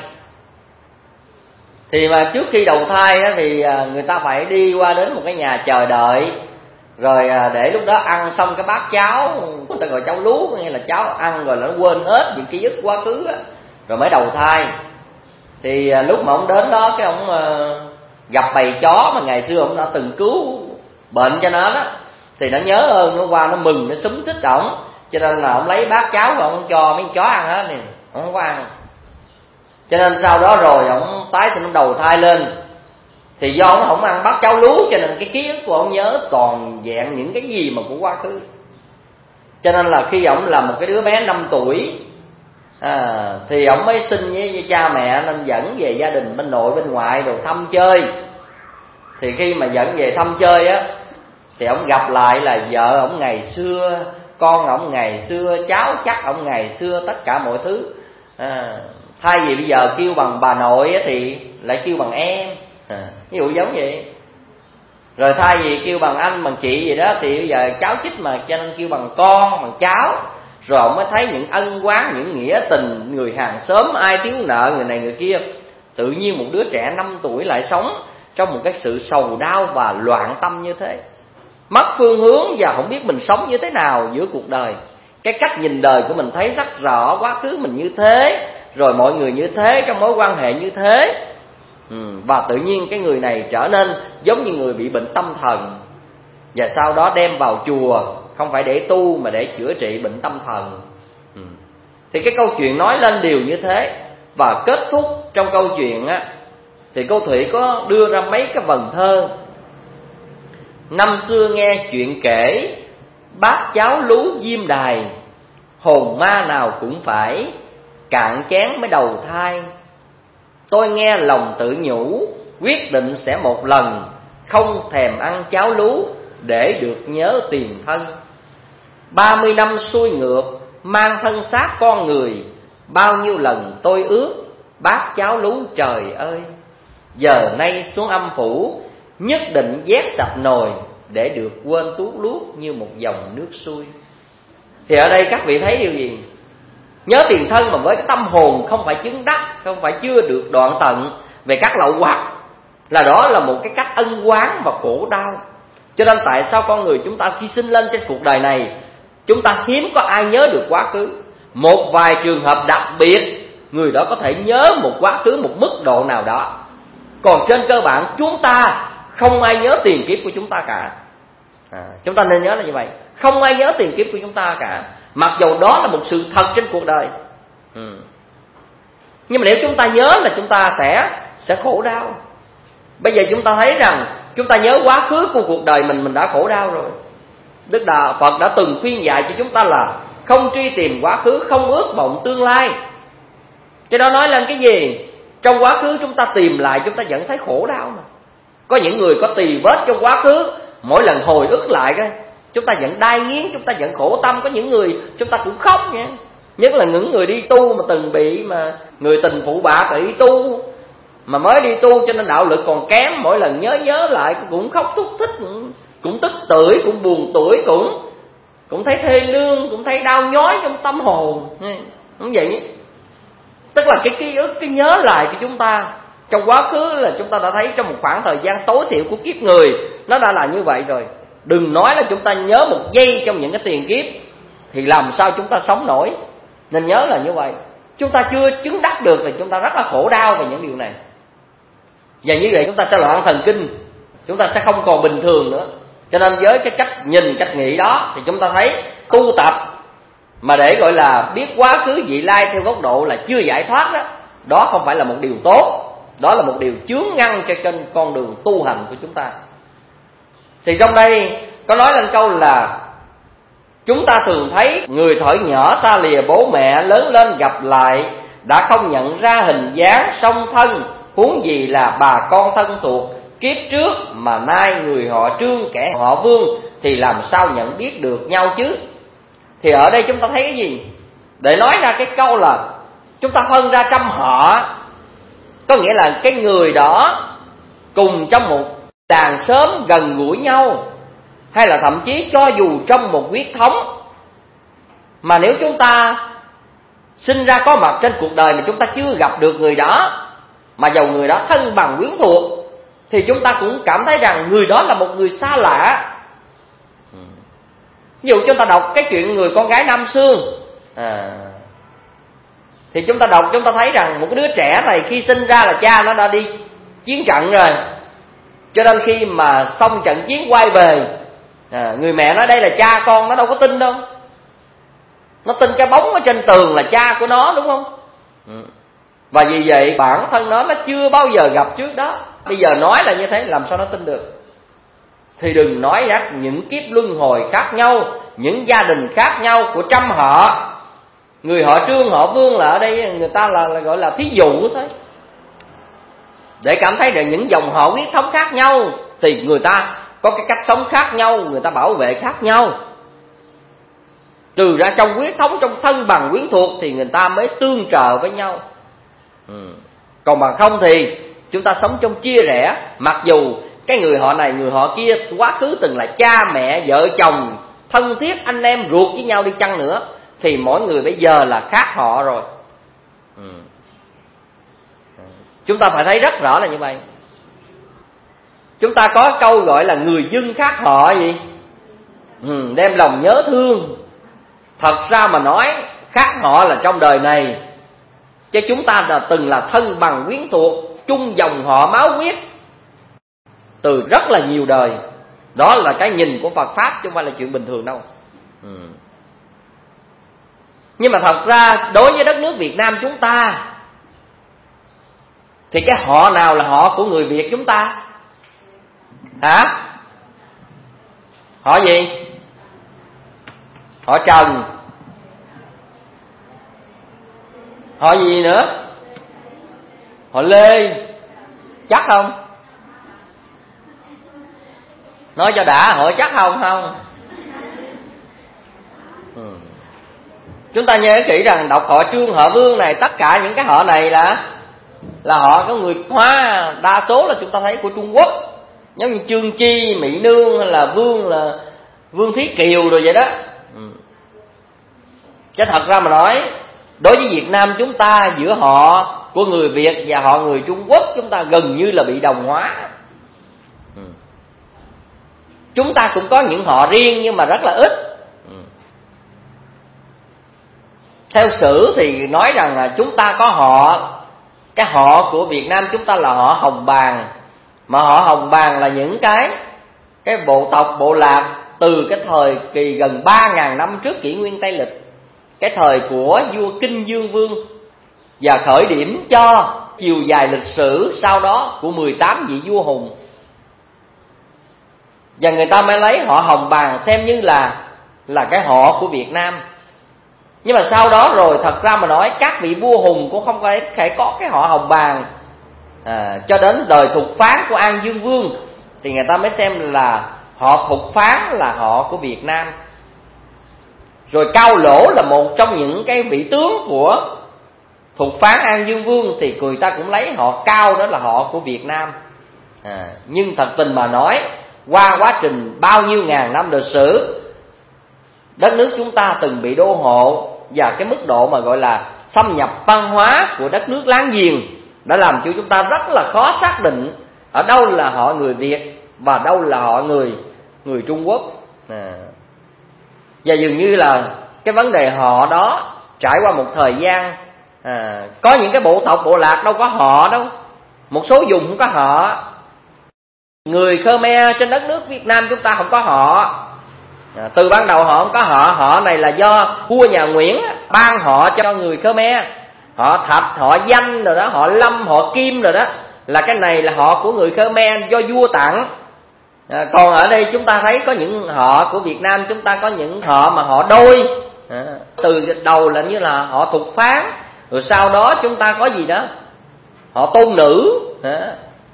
Thì mà trước khi đầu thai á, thì người ta phải đi qua đến một cái nhà chờ đợi, rồi để lúc đó ăn xong cái bát cháo, người ta gọi cháu Lú, nghĩa là cháu ăn rồi nó quên hết những ký ức quá khứ á, rồi mới đầu thai. Thì lúc mà ông đến đó, cái ông gặp bầy chó mà ngày xưa ông đã từng cứu bệnh cho nó đó, thì nó nhớ ơn, nó qua nó mừng, nó xúm xích ổng. Cho nên là ông lấy bát cháo rồi ông cho mấy chó ăn hết, thì ông không có ăn. Cho nên sau đó rồi ông tái sinh, ông đầu thai lên. Thì do ông không ăn bát cháo Lú, cho nên cái ký ức của ông nhớ toàn vẹn những cái gì mà của quá khứ. Cho nên là khi ông là một cái đứa bé năm tuổi à, thì ông mới xin với cha mẹ nên dẫn về gia đình bên nội bên ngoại đồ thăm chơi. Thì khi mà dẫn về thăm chơi á, thì ông gặp lại là vợ ông ngày xưa, con ông ngày xưa, cháu chắc ông ngày xưa, tất cả mọi thứ. à, Thay vì bây giờ kêu bằng bà nội á, thì lại kêu bằng em, à, ví dụ giống vậy. Rồi thay vì kêu bằng anh, bằng chị gì đó, thì bây giờ cháu chích mà, cho nên kêu bằng con, bằng cháu. Rồi ông mới thấy những ân oán, những nghĩa tình, người hàng xóm ai thiếu nợ người này người kia. Tự nhiên một đứa trẻ năm tuổi lại sống trong một cái sự sầu đau và loạn tâm như thế, mất phương hướng và không biết mình sống như thế nào giữa cuộc đời. Cái cách nhìn đời của mình thấy rất rõ, quá khứ mình như thế, rồi mọi người như thế, trong mối quan hệ như thế. ừ, Và tự nhiên cái người này trở nên giống như người bị bệnh tâm thần. và sau đó đem vào chùa, không phải để tu mà để chữa trị bệnh tâm thần. ừ. Thì cái câu chuyện nói lên điều như thế. Và kết thúc trong câu chuyện á, thì cô Thủy có đưa ra mấy cái vần thơ. Năm xưa nghe chuyện kể, bát cháo lú diêm đài, hồn ma nào cũng phải cạn chén mới đầu thai. Tôi nghe lòng tự nhủ, quyết định sẽ một lần không thèm ăn cháo lú để được nhớ tiền thân. Ba mươi năm xuôi ngược, mang thân xác con người, bao nhiêu lần tôi ước bát cháo lú trời ơi. Giờ nay xuống âm phủ, nhất định vét sạch nồi để được quên tuốt luốt như một dòng nước xuôi. Thì ở đây các vị thấy điều gì? Nhớ tiền thân mà với cái tâm hồn không phải chứng đắc, không phải chưa được đoạn tận về các lậu hoặc, là đó là một cái cách ân oán và khổ đau. Cho nên tại sao con người chúng ta khi sinh lên trên cuộc đời này, chúng ta hiếm có ai nhớ được quá khứ. Một vài trường hợp đặc biệt, người đó có thể nhớ một quá khứ một mức độ nào đó. Còn trên cơ bản chúng ta không ai nhớ tiền kiếp của chúng ta cả. à, Chúng ta nên nhớ là như vậy. Không ai nhớ tiền kiếp của chúng ta cả, mặc dù đó là một sự thật trên cuộc đời. ừ. Nhưng mà nếu chúng ta nhớ là chúng ta sẽ sẽ khổ đau. Bây giờ chúng ta thấy rằng chúng ta nhớ quá khứ của cuộc đời mình, mình đã khổ đau rồi. Đức Đạo Phật đã từng khuyên dạy cho chúng ta là không truy tìm quá khứ, không ước vọng tương lai. Cái đó nói lên cái gì? Trong quá khứ chúng ta tìm lại, chúng ta vẫn thấy khổ đau mà. Có những người có tỳ vết trong quá khứ, mỗi lần hồi ức lại cái chúng ta vẫn đai nghiến, chúng ta vẫn khổ tâm. Có những người chúng ta cũng khóc nha. Nhất là những người đi tu mà từng bị mà người tình phụ bạc đi tu, mà mới đi tu cho nên đạo lực còn kém, mỗi lần nhớ nhớ lại cũng khóc thúc thích, cũng, cũng tức tưởi, cũng buồn tủi, cũng cũng thấy thê lương, cũng thấy đau nhói trong tâm hồn. Không vậy. Tức là cái ký ức, cái nhớ lại của chúng ta trong quá khứ là chúng ta đã thấy trong một khoảng thời gian tối thiểu của kiếp người nó đã là như vậy rồi. Đừng nói là chúng ta nhớ một giây trong những cái tiền kiếp, thì làm sao chúng ta sống nổi. Nên nhớ là như vậy. Chúng ta chưa chứng đắc được thì chúng ta rất là khổ đau về những điều này. Và như vậy chúng ta sẽ loạn thần kinh, chúng ta sẽ không còn bình thường nữa. Cho nên với cái cách nhìn, cách nghĩ đó thì chúng ta thấy tu tập mà để gọi là biết quá khứ vị lai theo góc độ là chưa giải thoát đó, đó không phải là một điều tốt. Đó là một điều chướng ngăn cho trên con đường tu hành của chúng ta. Thì trong đây có nói lên câu là chúng ta thường thấy người thuở nhỏ xa lìa bố mẹ, lớn lên gặp lại đã không nhận ra hình dáng song thân, huống gì là bà con thân thuộc kiếp trước, mà nay người họ Trương kẻ họ Vương thì làm sao nhận biết được nhau chứ. Thì ở đây chúng ta thấy cái gì? Để nói ra cái câu là chúng ta phân ra trăm họ, có nghĩa là cái người đó cùng trong một đàn xóm gần gũi nhau, hay là thậm chí cho dù trong một huyết thống, mà nếu chúng ta sinh ra có mặt trên cuộc đời mà chúng ta chưa gặp được người đó, mà dầu người đó thân bằng quyến thuộc, thì chúng ta cũng cảm thấy rằng người đó là một người xa lạ. Ví dụ chúng ta đọc cái chuyện người con gái Nam Xương, à, thì chúng ta đọc chúng ta thấy rằng một cái đứa trẻ này khi sinh ra là cha nó đã đi chiến trận rồi. Cho nên khi mà xong trận chiến quay về, à, người mẹ nói đây là cha con, nó đâu có tin đâu. Nó tin cái bóng ở trên tường là cha của nó, đúng không? Ừ. Và vì vậy bản thân nó nó chưa bao giờ gặp trước đó. Bây giờ nói là như thế, làm sao nó tin được? Thì đừng nói ra những kiếp luân hồi khác nhau, những gia đình khác nhau của trăm họ. Người họ Trương, họ Vương là ở đây người ta là, là gọi là thí dụ thôi, để cảm thấy được những dòng họ huyết thống khác nhau thì người ta có cái cách sống khác nhau, người ta bảo vệ khác nhau. Trừ ra trong huyết thống, trong thân bằng quyến thuộc thì người ta mới tương trợ với nhau. ừ. Còn bằng không thì chúng ta sống trong chia rẽ. Mặc dù cái người họ này, người họ kia quá khứ từng là cha mẹ, vợ chồng, thân thiết, anh em ruột với nhau đi chăng nữa, thì mỗi người bây giờ là khác họ rồi. ừ. Chúng ta phải thấy rất rõ là như vậy. Chúng ta có câu gọi là người dân khác họ gì? Ừ, đem lòng nhớ thương. Thật ra mà nói, khác họ là trong đời này, chứ chúng ta đã từng là thân bằng quyến thuộc, chung dòng họ máu huyết từ rất là nhiều đời. Đó là cái nhìn của Phật Pháp, chứ không phải là chuyện bình thường đâu. ừ. Nhưng mà thật ra đối với đất nước Việt Nam chúng ta thì cái họ nào là họ của người Việt chúng ta? Hả? Họ gì? Họ Trần. Họ gì nữa? Họ Lê. Chắc không? Nói cho đã, hỏi chắc không? Không. ừ. Chúng ta nhớ kỹ rằng đọc họ Trương, họ Vương này, tất cả những cái họ này là là họ có người Hoa, đa số là chúng ta thấy của Trung Quốc, giống như Trương Chi, Mỹ Nương, hay là Vương là Vương Thí Kiều rồi vậy đó. ừ. Chứ thật ra mà nói, đối với Việt Nam chúng ta, giữa họ của người Việt và họ người Trung Quốc, chúng ta gần như là bị đồng hóa. ừ. Chúng ta cũng có những họ riêng nhưng mà rất là ít. ừ. Theo sử thì nói rằng là chúng ta có họ, cái họ của Việt Nam chúng ta là họ Hồng Bàng. Mà họ Hồng Bàng là những cái cái bộ tộc, bộ lạc từ cái thời kỳ gần ba ngàn năm trước kỷ nguyên Tây Lịch, cái thời của vua Kinh Dương Vương, và khởi điểm cho chiều dài lịch sử sau đó của mười tám vị vua hùng. Và người ta mới lấy họ Hồng Bàng xem như là là cái họ của Việt Nam. Nhưng mà sau đó rồi, thật ra mà nói, các vị vua hùng cũng không phải có cái họ Hồng Bàng. à, Cho đến đời Thục Phán của An Dương Vương thì người ta mới xem là họ Thục Phán là họ của Việt Nam. Rồi Cao Lỗ là một trong những cái vị tướng của Thục Phán An Dương Vương thì người ta cũng lấy họ Cao, đó là họ của Việt Nam. à, Nhưng thật tình mà nói, qua quá trình bao nhiêu ngàn năm lịch sử, đất nước chúng ta từng bị đô hộ, và cái mức độ mà gọi là xâm nhập văn hóa của đất nước láng giềng đã làm cho chúng ta rất là khó xác định ở đâu là họ người Việt và đâu là họ người người Trung Quốc. à. Và dường như là cái vấn đề họ đó trải qua một thời gian, à, có những cái bộ tộc, bộ lạc đâu có họ đâu, một số vùng không có họ. Người Khmer trên đất nước Việt Nam chúng ta không có họ. À, từ ban đầu họ không có họ. Họ này là do vua nhà Nguyễn ban họ cho người Khmer. Họ Thạch, họ Danh rồi đó, họ Lâm, họ Kim rồi đó, là cái này là họ của người Khmer do vua tặng. à, Còn ở đây chúng ta thấy có những họ của Việt Nam chúng ta có những họ mà họ đôi. à, Từ đầu là như là họ Thục Phán, rồi sau đó chúng ta có gì đó họ Tôn Nữ. à,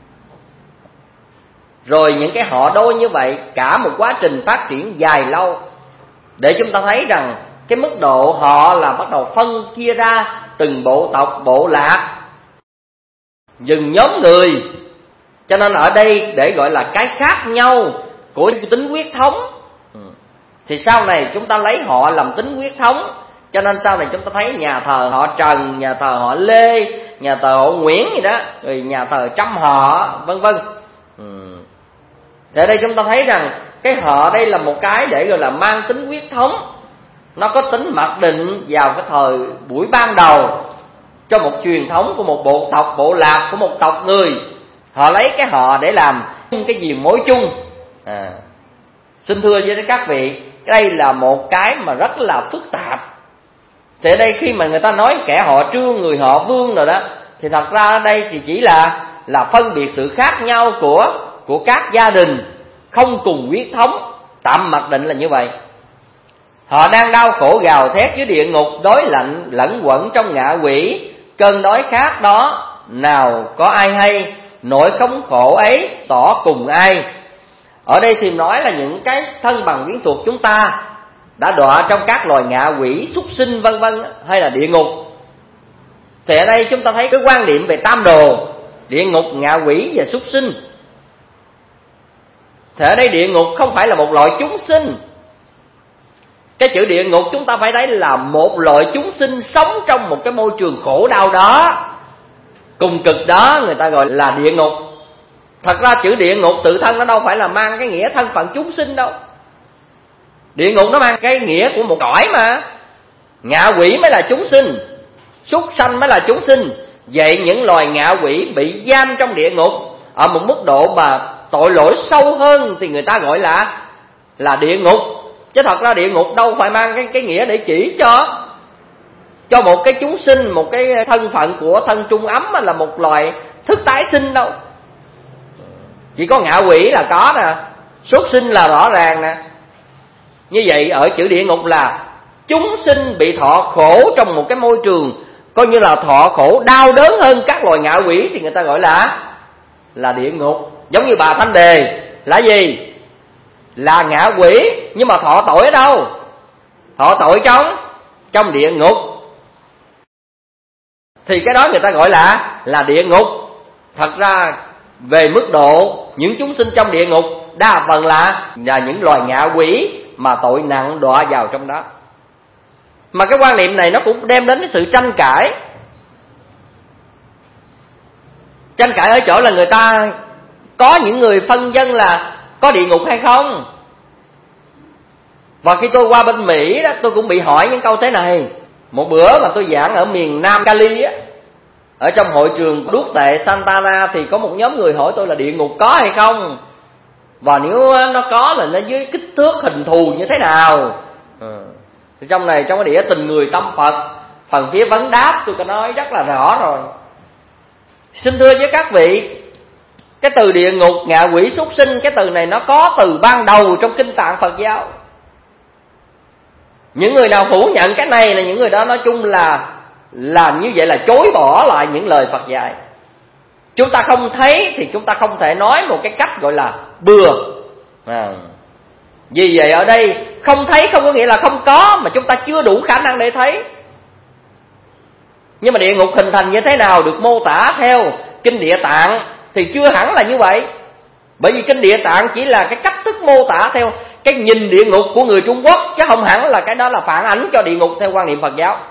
Rồi những cái họ đôi như vậy, cả một quá trình phát triển dài lâu, để chúng ta thấy rằng cái mức độ họ là bắt đầu phân chia ra từng bộ tộc, bộ lạc, từng nhóm người. Cho nên ở đây để gọi là cái khác nhau của tính huyết thống, thì sau này chúng ta lấy họ làm tính huyết thống. Cho nên sau này chúng ta thấy nhà thờ họ Trần, nhà thờ họ Lê, nhà thờ họ Nguyễn gì đó, rồi nhà thờ trăm họ, vân vân. Thì ở đây chúng ta thấy rằng cái họ đây là một cái để gọi là mang tính huyết thống. Nó có tính mặc định vào cái thời buổi ban đầu cho một truyền thống của một bộ tộc, bộ lạc của một tộc người. Họ lấy cái họ để làm cái gì mối chung. à, Xin thưa với các vị, đây là một cái mà rất là phức tạp. Thì ở đây khi mà người ta nói kẻ họ Trương, người họ Vương rồi đó, thì thật ra ở đây thì chỉ là là phân biệt sự khác nhau của của các gia đình không cùng huyết thống, tạm mặc định là như vậy. Họ đang đau khổ gào thét dưới địa ngục, đói lạnh lẫn quẩn trong ngạ quỷ. Cơn đói khát đó nào có ai hay, nỗi khốn khổ ấy tỏ cùng ai. Ở đây thì nói là những cái thân bằng quyến thuộc chúng ta đã đọa trong các loài ngạ quỷ, súc sinh vân vân, hay là địa ngục. Thì ở đây chúng ta thấy cái quan điểm về tam đồ, địa ngục, ngạ quỷ và súc sinh. Thì ở đây địa ngục không phải là một loại chúng sinh. Cái chữ địa ngục chúng ta phải thấy là một loại chúng sinh sống trong một cái môi trường khổ đau đó, cùng cực đó, người ta gọi là địa ngục. Thật ra chữ địa ngục tự thân nó đâu phải là mang cái nghĩa thân phận chúng sinh đâu. Địa ngục nó mang cái nghĩa của một cõi mà. Ngạ quỷ mới là chúng sinh, súc sanh mới là chúng sinh. Vậy những loài ngạ quỷ bị giam trong địa ngục ở một mức độ mà tội lỗi sâu hơn thì người ta gọi là là địa ngục. Chứ thật ra địa ngục đâu phải mang cái, cái nghĩa để chỉ cho cho một cái chúng sinh, một cái thân phận của thân trung ấm là một loài thức tái sinh đâu. Chỉ có ngạ quỷ là có nè, súc sinh là rõ ràng nè. Như vậy ở chữ địa ngục là chúng sinh bị thọ khổ trong một cái môi trường coi như là thọ khổ đau đớn hơn các loài ngạ quỷ thì người ta gọi là là địa ngục. Giống như bà Thanh Đề là gì? Là ngạ quỷ, nhưng mà thọ tội ở đâu? Thọ tội trong trong địa ngục. Thì cái đó người ta gọi là là địa ngục. Thật ra về mức độ những chúng sinh trong địa ngục đa phần là là những loài ngạ quỷ mà tội nặng đọa vào trong đó. Mà cái quan niệm này nó cũng đem đến cái sự tranh cãi. Tranh cãi ở chỗ là người ta có những người phân vân là có địa ngục hay không. Và khi tôi qua bên Mỹ đó, tôi cũng bị hỏi những câu thế này. Một bữa mà tôi giảng ở miền Nam Cali á, ở trong hội trường Đúc Tệ Santana, thì có một nhóm người hỏi tôi là địa ngục có hay không, và nếu nó có là nó với kích thước hình thù như thế nào. Ừ. Thì trong này, trong cái đĩa Tình Người Tâm Phật, phần phía vấn đáp tôi có nói rất là rõ rồi. Xin thưa với các vị, cái từ địa ngục, ngạ quỷ, súc sinh, cái từ này nó có từ ban đầu trong kinh tạng Phật giáo. Những người nào phủ nhận cái này là những người đó nói chung là là như vậy là chối bỏ lại những lời Phật dạy. Chúng ta không thấy thì chúng ta không thể nói một cái cách gọi là bừa. À. Vì vậy ở đây không thấy không có nghĩa là không có, mà chúng ta chưa đủ khả năng để thấy. Nhưng mà địa ngục hình thành như thế nào được mô tả theo kinh Địa Tạng thì chưa hẳn là như vậy. Bởi vì kinh Địa Tạng chỉ là cái cách thức mô tả theo cái nhìn địa ngục của người Trung Quốc, chứ không hẳn là cái đó là phản ánh cho địa ngục theo quan niệm Phật giáo.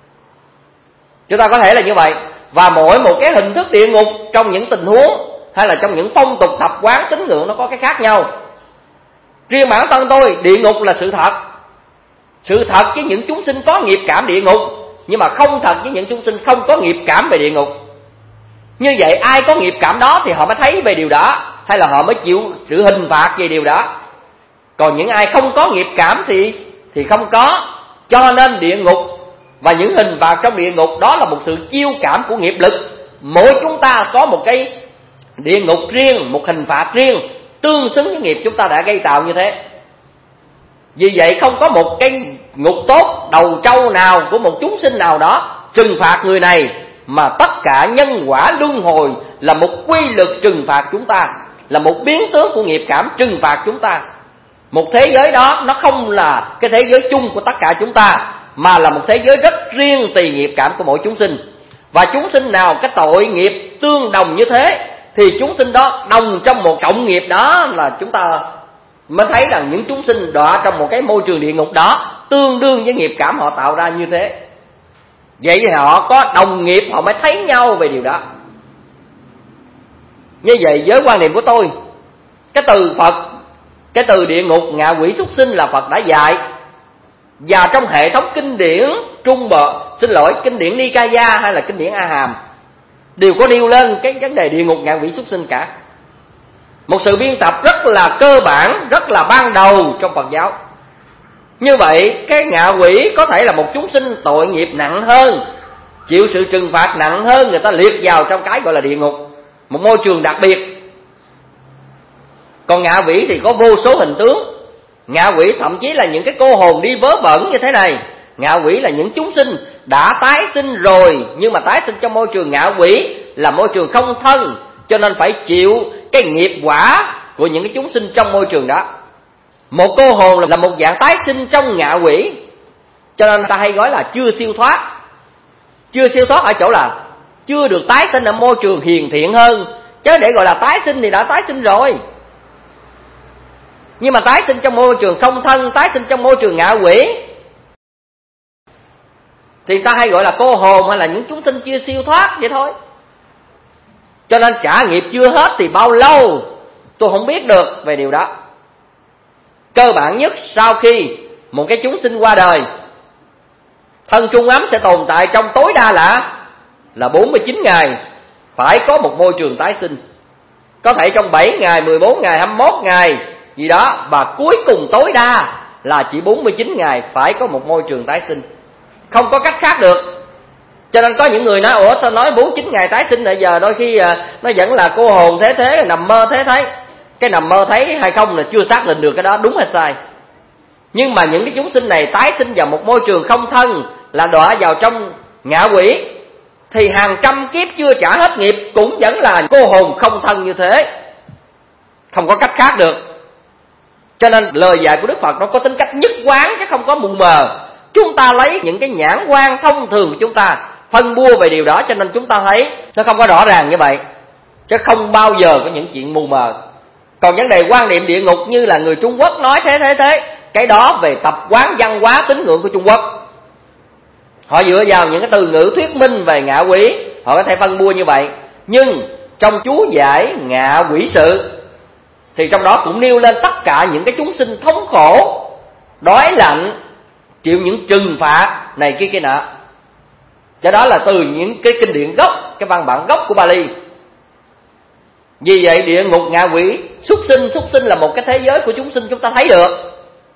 Chúng ta có thể là như vậy. Và mỗi một cái hình thức địa ngục trong những tình huống hay là trong những phong tục tập quán tín ngưỡng nó có cái khác nhau. Riêng bản thân tôi, địa ngục là sự thật. Sự thật với những chúng sinh có nghiệp cảm địa ngục, nhưng mà không thật với những chúng sinh không có nghiệp cảm về địa ngục. Như vậy ai có nghiệp cảm đó thì họ mới thấy về điều đó, hay là họ mới chịu sự hình phạt về điều đó. Còn những ai không có nghiệp cảm thì thì không có. Cho nên địa ngục và những hình phạt trong địa ngục đó là một sự chiêu cảm của nghiệp lực. Mỗi chúng ta có một cái địa ngục riêng, một hình phạt riêng, tương xứng với nghiệp chúng ta đã gây tạo như thế. Vì vậy không có một cái ngục tốt đầu trâu nào của một chúng sinh nào đó trừng phạt người này, mà tất cả nhân quả luân hồi là một quy luật trừng phạt chúng ta, là một biến tướng của nghiệp cảm trừng phạt chúng ta. Một thế giới đó nó không là cái thế giới chung của tất cả chúng ta, mà là một thế giới rất riêng tùy nghiệp cảm của mỗi chúng sinh. Và chúng sinh nào cái tội nghiệp tương đồng như thế thì chúng sinh đó đồng trong một cộng nghiệp đó, là chúng ta mới thấy rằng những chúng sinh đọa trong một cái môi trường địa ngục đó tương đương với nghiệp cảm họ tạo ra như thế. Vậy thì họ có đồng nghiệp, họ mới thấy nhau về điều đó. Như vậy với quan niệm của tôi, cái từ Phật, cái từ địa ngục, ngạ quỷ, súc sinh là Phật đã dạy. Và trong hệ thống kinh điển Trung Bộ, xin lỗi, kinh điển Nikaya hay là kinh điển A Hàm đều có nêu lên cái vấn đề địa ngục, ngạ quỷ, súc sinh cả. Một sự biên tập rất là cơ bản, rất là ban đầu trong Phật giáo. Như vậy cái ngạ quỷ có thể là một chúng sinh tội nghiệp nặng hơn, chịu sự trừng phạt nặng hơn, người ta liệt vào trong cái gọi là địa ngục, một môi trường đặc biệt. Còn ngạ quỷ thì có vô số hình tướng. Ngạ quỷ thậm chí là những cái cô hồn đi vớ vẩn như thế này. Ngạ quỷ là những chúng sinh đã tái sinh rồi, nhưng mà tái sinh trong môi trường ngạ quỷ là môi trường không thân, cho nên phải chịu cái nghiệp quả của những cái chúng sinh trong môi trường đó. Một cô hồn là một dạng tái sinh trong ngạ quỷ, cho nên ta hay nói là chưa siêu thoát. Chưa siêu thoát ở chỗ là chưa được tái sinh ở môi trường hiền thiện hơn, chứ để gọi là tái sinh thì đã tái sinh rồi. Nhưng mà tái sinh trong môi trường không thân, tái sinh trong môi trường ngạ quỷ thì ta hay gọi là cô hồn hay là những chúng sinh chưa siêu thoát vậy thôi. Cho nên trả nghiệp chưa hết thì bao lâu tôi không biết được về điều đó. Cơ bản nhất, sau khi một cái chúng sinh qua đời, thân trung ấm sẽ tồn tại trong tối đa là là bốn mươi chín ngày, phải có một môi trường tái sinh. Có thể trong bảy ngày, mười bốn ngày, hai mươi mốt ngày gì đó, và cuối cùng tối đa là chỉ bốn mươi chín ngày phải có một môi trường tái sinh. Không có cách khác được. Cho nên có những người nói, ủa sao nói bốn mươi chín ngày tái sinh, bây giờ đôi khi nó vẫn là cô hồn thế thế, nằm mơ thế thấy. Cái nằm mơ thấy hay không là chưa xác định được cái đó đúng hay sai. Nhưng mà những cái chúng sinh này tái sinh vào một môi trường không thân, là đọa vào trong ngạ quỷ, thì hàng trăm kiếp chưa trả hết nghiệp cũng vẫn là cô hồn không thân như thế. Không có cách khác được. Cho nên lời dạy của Đức Phật nó có tính cách nhất quán chứ không có mù mờ. Chúng ta lấy những cái nhãn quan thông thường của chúng ta phân bua về điều đó, cho nên chúng ta thấy nó không có rõ ràng như vậy, chứ không bao giờ có những chuyện mù mờ. Còn vấn đề quan niệm địa ngục như là người Trung Quốc nói thế thế thế, cái đó về tập quán văn hóa tín ngưỡng của Trung Quốc. Họ dựa vào những cái từ ngữ thuyết minh về ngạ quỷ, họ có thể phân bua như vậy. Nhưng trong chú giải ngạ quỷ sự thì trong đó cũng nêu lên tất cả những cái chúng sinh thống khổ, đói lạnh, chịu những trừng phạt này kia kia nọ. Cho đó là từ những cái kinh điển gốc, cái văn bản gốc của Bali. Vì vậy địa ngục, ngạ quỷ, súc sinh, súc sinh là một cái thế giới của chúng sinh chúng ta thấy được.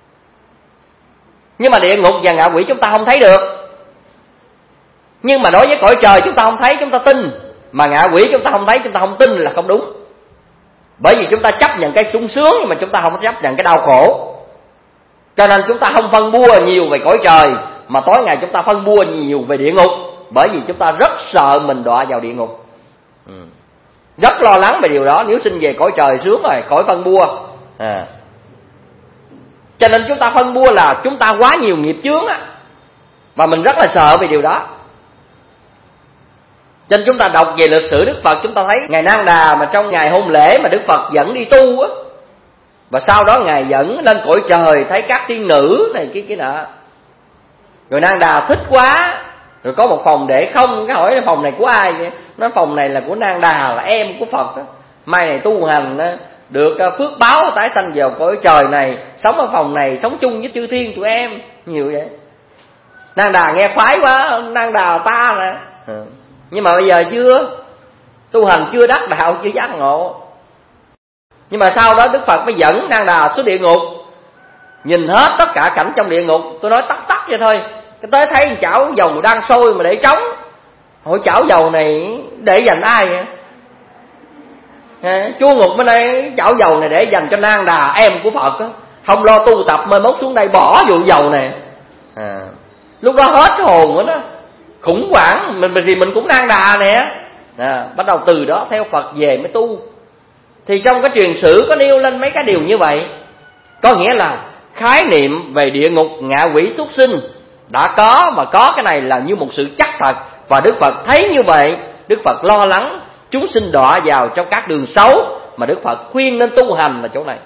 Nhưng mà địa ngục và ngạ quỷ chúng ta không thấy được. Nhưng mà đối với cõi trời chúng ta không thấy, chúng ta tin. Mà ngạ quỷ chúng ta không thấy, chúng ta không tin là không đúng. Bởi vì chúng ta chấp nhận cái sung sướng, nhưng mà chúng ta không chấp nhận cái đau khổ. Cho nên chúng ta không phân bua nhiều về cõi trời, mà tối ngày chúng ta phân bua nhiều về địa ngục. Bởi vì chúng ta rất sợ mình đọa vào địa ngục, ừ. rất lo lắng về điều đó. Nếu sinh về cõi trời sướng rồi, khỏi phân bua à. Cho nên chúng ta phân bua là chúng ta quá nhiều nghiệp chướng á, và mình rất là sợ về điều đó. Cho nên chúng ta đọc về lịch sử Đức Phật, chúng ta thấy Ngài Nang Đà mà trong ngày hôn lễ mà Đức Phật dẫn đi tu á, và sau đó Ngài dẫn lên cõi trời thấy các tiên nữ này kia kia nọ. Rồi Nang Đà thích quá, rồi có một phòng để không, cái hỏi là phòng này của ai vậy? Nói phòng này là của Nang Đà, là em của Phật đó. Mai này tu hành được phước báo tái sanh vào cõi trời này, sống ở phòng này, sống chung với chư thiên tụi em. Nhiều vậy. Nang Đà nghe khoái quá, Nang Đà ta nè. Ừ. Nhưng mà bây giờ chưa tu hành, chưa đắc đạo, chưa giác ngộ. Nhưng mà sau đó Đức Phật mới dẫn Nang Đà xuống địa ngục, nhìn hết tất cả cảnh trong địa ngục. Tôi nói tắt tắt vậy thôi. Cái tới thấy chảo dầu đang sôi mà để trống. Hỏi chảo dầu này để dành ai vậy? À, chua ngục bên đây, chảo dầu này để dành cho Nang Đà, em của Phật đó. Không lo tu tập, mai mốt xuống đây bỏ vụ dầu này à. Lúc đó hết hồn nữa đó, khủng hoảng. Mình thì mình cũng Nang Đà nè à, bắt đầu từ đó theo Phật về mới tu. Thì trong cái truyền sử có nêu lên mấy cái điều như vậy. Có nghĩa là khái niệm về địa ngục, ngạ quỷ, súc sinh đã có, và có cái này là như một sự chắc thật. Và Đức Phật thấy như vậy, Đức Phật lo lắng chúng sinh đọa vào trong các đường xấu, mà Đức Phật khuyên nên tu hành là chỗ này.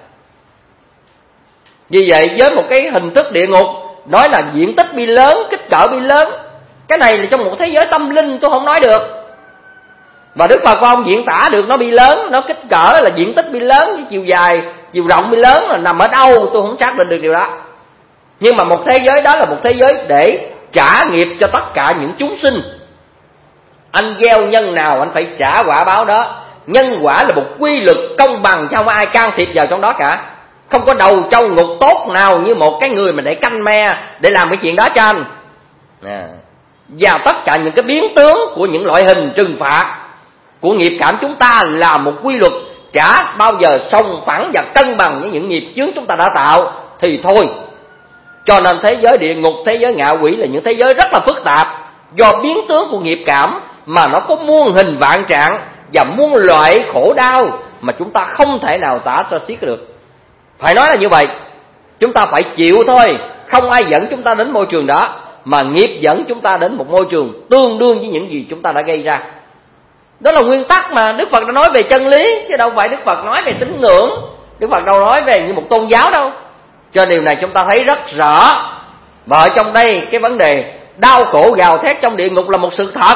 Vì vậy với một cái hình thức địa ngục, nói là diện tích bi lớn, kích cỡ bi lớn, cái này là trong một thế giới tâm linh tôi không nói được. Và Đức Phật không diễn tả được nó bi lớn, nó kích cỡ là diện tích bi lớn, với chiều dài, chiều rộng bi lớn là nằm ở đâu tôi không xác định được điều đó. Nhưng mà một thế giới đó là một thế giới để trả nghiệp cho tất cả những chúng sinh. Anh gieo nhân nào anh phải trả quả báo đó. Nhân quả là một quy luật công bằng, chứ không ai can thiệp vào trong đó cả. Không có đầu trâu ngục tốt nào như một cái người mà để canh me, để làm cái chuyện đó cho anh à. Và tất cả những cái biến tướng của những loại hình trừng phạt của nghiệp cảm chúng ta là một quy luật trả bao giờ song phẳng và cân bằng với những nghiệp chướng chúng ta đã tạo thì thôi. Cho nên thế giới địa ngục, thế giới ngạ quỷ là những thế giới rất là phức tạp, do biến tướng của nghiệp cảm mà nó có muôn hình vạn trạng và muôn loại khổ đau mà chúng ta không thể nào tả cho xiết được. Phải nói là như vậy. Chúng ta phải chịu thôi. Không ai dẫn chúng ta đến môi trường đó, mà nghiệp dẫn chúng ta đến một môi trường tương đương với những gì chúng ta đã gây ra. Đó là nguyên tắc mà Đức Phật đã nói về chân lý, chứ đâu phải Đức Phật nói về tín ngưỡng. Đức Phật đâu nói về như một tôn giáo đâu. Cho điều này chúng ta thấy rất rõ. Và ở trong đây cái vấn đề đau khổ gào thét trong địa ngục là một sự thật.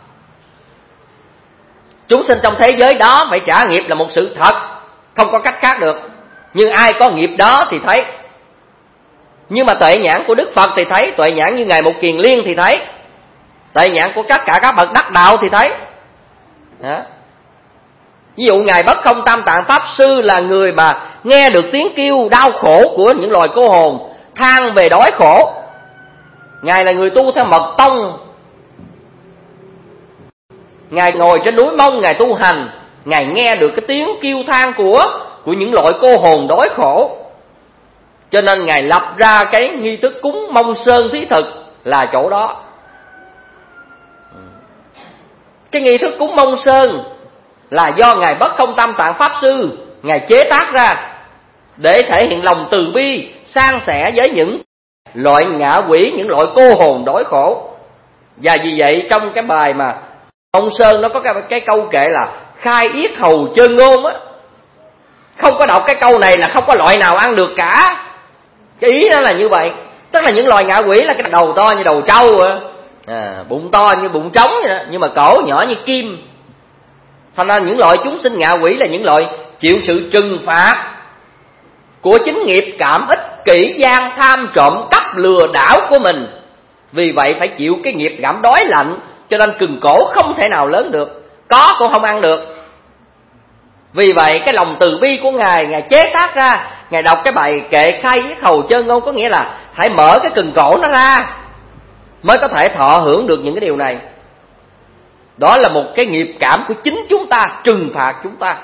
Chúng sinh trong thế giới đó phải trả nghiệp là một sự thật, không có cách khác được. Nhưng ai có nghiệp đó thì thấy. Nhưng mà tuệ nhãn của Đức Phật thì thấy, tuệ nhãn như Ngài Một Kiền Liên thì thấy, tuệ nhãn của tất cả các bậc đắc đạo thì thấy đó. Ví dụ Ngài Bất Không Tam Tạng Pháp Sư là người mà nghe được tiếng kêu đau khổ của những loài cô hồn, than về đói khổ. Ngài là người tu theo mật tông. Ngài ngồi trên núi Mông, Ngài tu hành, Ngài nghe được cái tiếng kêu than của của những loại cô hồn đói khổ. Cho nên Ngài lập ra cái nghi thức cúng Mông Sơn Thí Thực là chỗ đó. Cái nghi thức cúng Mông Sơn là do Ngài Bất Không Tam Tạng Pháp Sư Ngài chế tác ra để thể hiện lòng từ bi san sẻ với những loại ngạ quỷ, những loại cô hồn đói khổ. Và vì vậy trong cái bài mà Mông Sơn nó có cái, cái câu kệ là khai yết hầu chơn ngôn á. Không có đọc cái câu này là không có loại nào ăn được cả. Cái ý đó là như vậy. Tức là những loài ngạ quỷ là cái đầu to như đầu trâu, à, bụng to như bụng trống vậy đó, nhưng mà cổ nhỏ như kim. Thành ra những loại chúng sinh ngạ quỷ là những loại chịu sự trừng phạt của chính nghiệp cảm ích kỷ gian tham trộm cắp lừa đảo của mình. Vì vậy phải chịu cái nghiệp cảm đói lạnh, cho nên cừng cổ không thể nào lớn được, có cũng không ăn được. Vì vậy cái lòng từ bi của Ngài, Ngài chế tác ra, Ngài đọc cái bài kệ khai yết hầu chơn ngôn, có nghĩa là hãy mở cái cừng cổ nó ra mới có thể thọ hưởng được những cái điều này. Đó là một cái nghiệp cảm của chính chúng ta, trừng phạt chúng ta.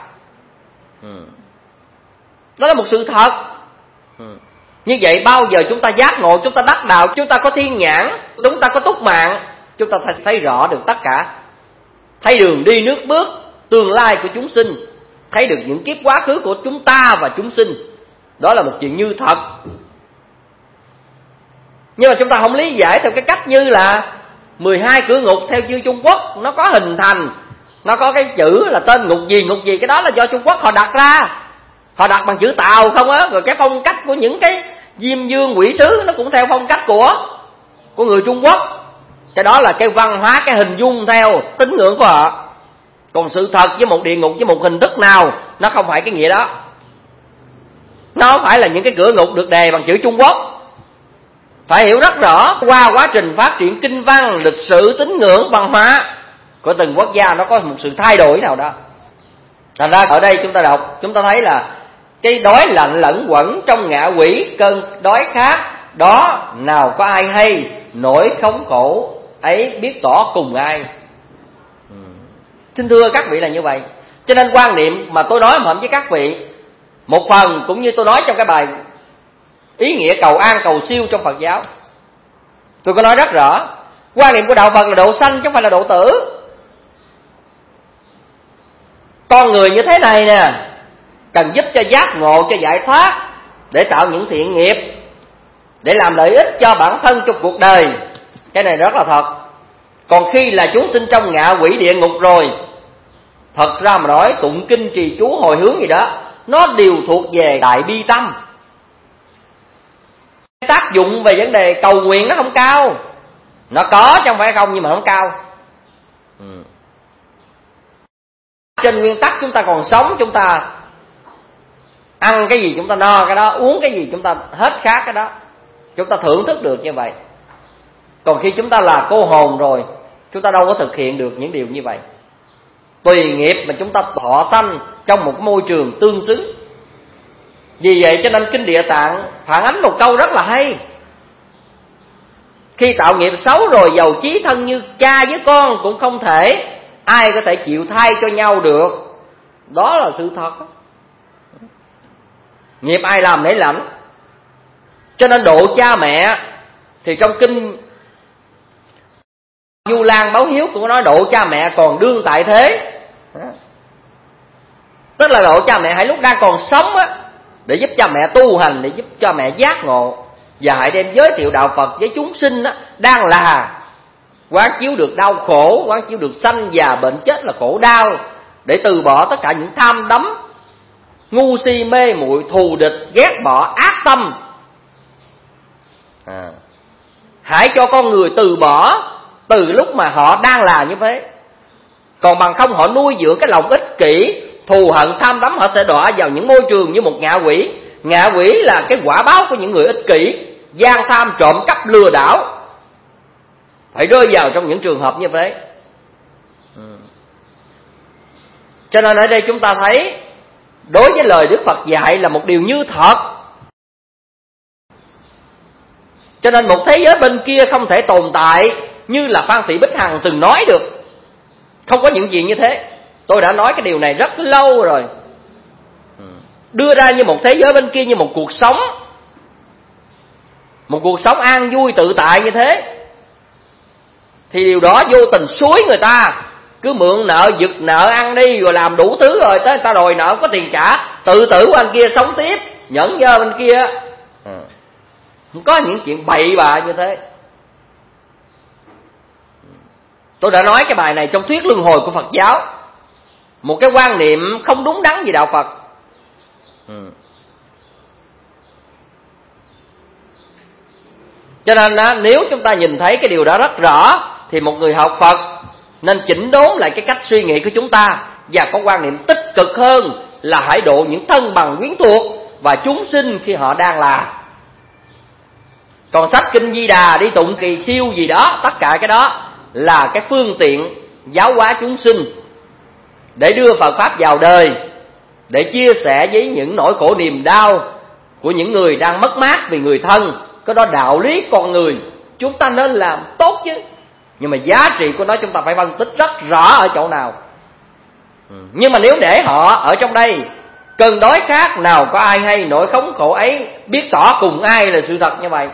Đó là một sự thật. Như vậy bao giờ chúng ta giác ngộ, chúng ta đắc đạo, chúng ta có thiên nhãn, chúng ta có túc mạng, chúng ta thấy rõ được tất cả. Thấy đường đi nước bước, tương lai của chúng sinh, thấy được những kiếp quá khứ của chúng ta và chúng sinh. Đó là một chuyện như thật. Nhưng mà chúng ta không lý giải theo cái cách như là mười hai cửa ngục theo như Trung Quốc nó có hình thành, nó có cái chữ là tên ngục gì ngục gì, cái đó là do Trung Quốc họ đặt ra. Họ đặt bằng chữ Tàu không á. Rồi cái phong cách của những cái diêm dương quỷ sứ nó cũng theo phong cách của của người Trung Quốc. Cái đó là cái văn hóa, cái hình dung theo tín ngưỡng của họ. Còn sự thật với một địa ngục, với một hình thức nào, nó không phải cái nghĩa đó. Nó không phải là những cái cửa ngục được đề bằng chữ Trung Quốc. Phải hiểu rất rõ qua quá trình phát triển kinh văn, lịch sử, tín ngưỡng, văn hóa của từng quốc gia nó có một sự thay đổi nào đó. Thành ra ở đây chúng ta đọc, chúng ta thấy là cái đói lạnh lẫn quẩn trong ngạ quỷ, cơn đói khát đó nào có ai hay, nỗi khốn khổ ấy biết tỏ cùng ai. Xin thưa các vị là như vậy. Cho nên quan niệm mà tôi nói mượn với các vị, một phần cũng như tôi nói trong cái bài ý nghĩa cầu an cầu siêu trong Phật giáo, tôi có nói rất rõ, quan niệm của đạo Phật là độ sanh chứ không phải là độ tử. Con người như thế này nè, cần giúp cho giác ngộ, cho giải thoát, để tạo những thiện nghiệp, để làm lợi ích cho bản thân trong cuộc đời. Cái này rất là thật. Còn khi là chúng sinh trong ngạ quỷ địa ngục rồi, thật ra mà nói tụng kinh trì chú hồi hướng gì đó, nó đều thuộc về đại bi tâm. Tác dụng về vấn đề cầu nguyện nó không cao. Nó có chứ không phải không, nhưng mà không cao. ừ. Trên nguyên tắc chúng ta còn sống, chúng ta ăn cái gì chúng ta no cái đó, uống cái gì chúng ta hết khát cái đó, chúng ta thưởng thức được như vậy. Còn khi chúng ta là cô hồn rồi, chúng ta đâu có thực hiện được những điều như vậy. Tùy nghiệp mà chúng ta thọ sanh trong một môi trường tương xứng. Vì vậy cho nên Kinh Địa Tạng phản ánh một câu rất là hay. Khi tạo nghiệp xấu rồi, dầu chí thân như cha với con cũng không thể ai có thể chịu thay cho nhau được. Đó là sự thật. Nghiệp ai làm nấy lãnh. Cho nên độ cha mẹ thì trong kinh Du Lan Báo Hiếu cũng nói độ cha mẹ còn đương tại thế. Tức là độ cha mẹ hãy lúc đang còn sống á, để giúp cha mẹ tu hành, để giúp cha mẹ giác ngộ, và hãy đem giới thiệu đạo Phật với chúng sinh á, đang là quán chiếu được đau khổ, quán chiếu được sanh già bệnh chết là khổ đau, để từ bỏ tất cả những tham đắm, ngu si mê muội, thù địch, ghét bỏ, ác tâm. à. Hãy cho con người từ bỏ từ lúc mà họ đang là như thế. Còn bằng không họ nuôi dưỡng cái lòng ích kỷ, thù hận, tham đắm, họ sẽ đọa vào những môi trường như một ngạ quỷ. Ngạ quỷ là cái quả báo của những người ích kỷ, gian tham, trộm cắp, lừa đảo, phải rơi vào trong những trường hợp như thế. Cho nên ở đây chúng ta thấy đối với lời Đức Phật dạy là một điều như thật. Cho nên một thế giới bên kia không thể tồn tại như là Phan Thị Bích Hằng từng nói được. Không có những chuyện như thế. Tôi đã nói cái điều này rất lâu rồi. Đưa ra như một thế giới bên kia, như một cuộc sống, một cuộc sống an vui tự tại như thế, thì điều đó vô tình xúi người ta cứ mượn nợ, giật nợ ăn đi, rồi làm đủ thứ, rồi tới người ta đòi nợ không có tiền trả, tự tử qua bên kia sống tiếp, nhẫn nhơ bên kia. à. Không có những chuyện bậy bạ như thế. Tôi đã nói cái bài này trong thuyết luân hồi của Phật giáo, một cái quan niệm không đúng đắn về đạo Phật. ừ. Cho nên đó, nếu chúng ta nhìn thấy cái điều đó rất rõ, thì một người học Phật nên chỉnh đốn lại cái cách suy nghĩ của chúng ta, và có quan niệm tích cực hơn là hãy độ những thân bằng quyến thuộc và chúng sinh khi họ đang là. Còn sách Kinh Di Đà, đi tụng kỳ siêu gì đó, tất cả cái đó là cái phương tiện giáo hóa chúng sinh, để đưa Phật Pháp vào đời, để chia sẻ với những nỗi khổ niềm đau của những người đang mất mát vì người thân. Cái đó đạo lý con người, chúng ta nên làm tốt chứ. Nhưng mà giá trị của nó chúng ta phải phân tích rất rõ ở chỗ nào. Nhưng mà nếu để họ ở trong đây cơn đói khát, nào có ai hay nỗi khốn khổ ấy, biết tỏ cùng ai là sự thật như vậy,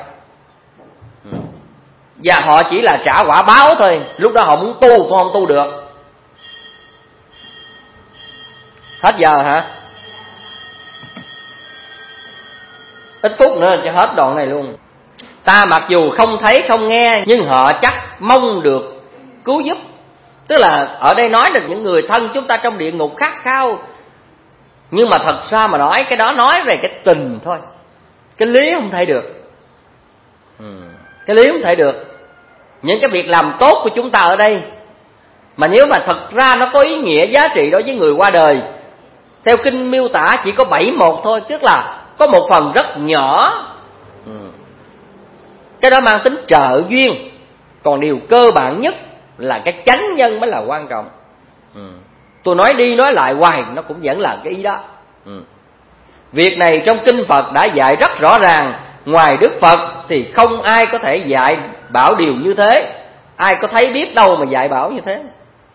và họ chỉ là trả quả báo thôi, lúc đó họ muốn tu cũng không tu được. Hết giờ hả? Ít phút nữa cho hết đoạn này luôn. Ta mặc dù không thấy không nghe, nhưng họ chắc mong được cứu giúp. Tức là ở đây nói là những người thân chúng ta trong địa ngục khát khao. Nhưng mà thật ra mà nói, cái đó nói về cái tình thôi, cái lý không thể được. Cái lý không thể được. Những cái việc làm tốt của chúng ta ở đây, mà nếu mà thật ra nó có ý nghĩa giá trị đối với người qua đời, theo kinh miêu tả chỉ có bảy một thôi, tức là có một phần rất nhỏ. Cái đó mang tính trợ duyên. Còn điều cơ bản nhất là cái chánh nhân mới là quan trọng. Tôi nói đi nói lại hoài nó cũng vẫn là cái ý đó. Việc này trong kinh Phật đã dạy rất rõ ràng. Ngoài Đức Phật thì không ai có thể dạy bảo điều như thế. Ai có thấy biết đâu mà dạy bảo như thế.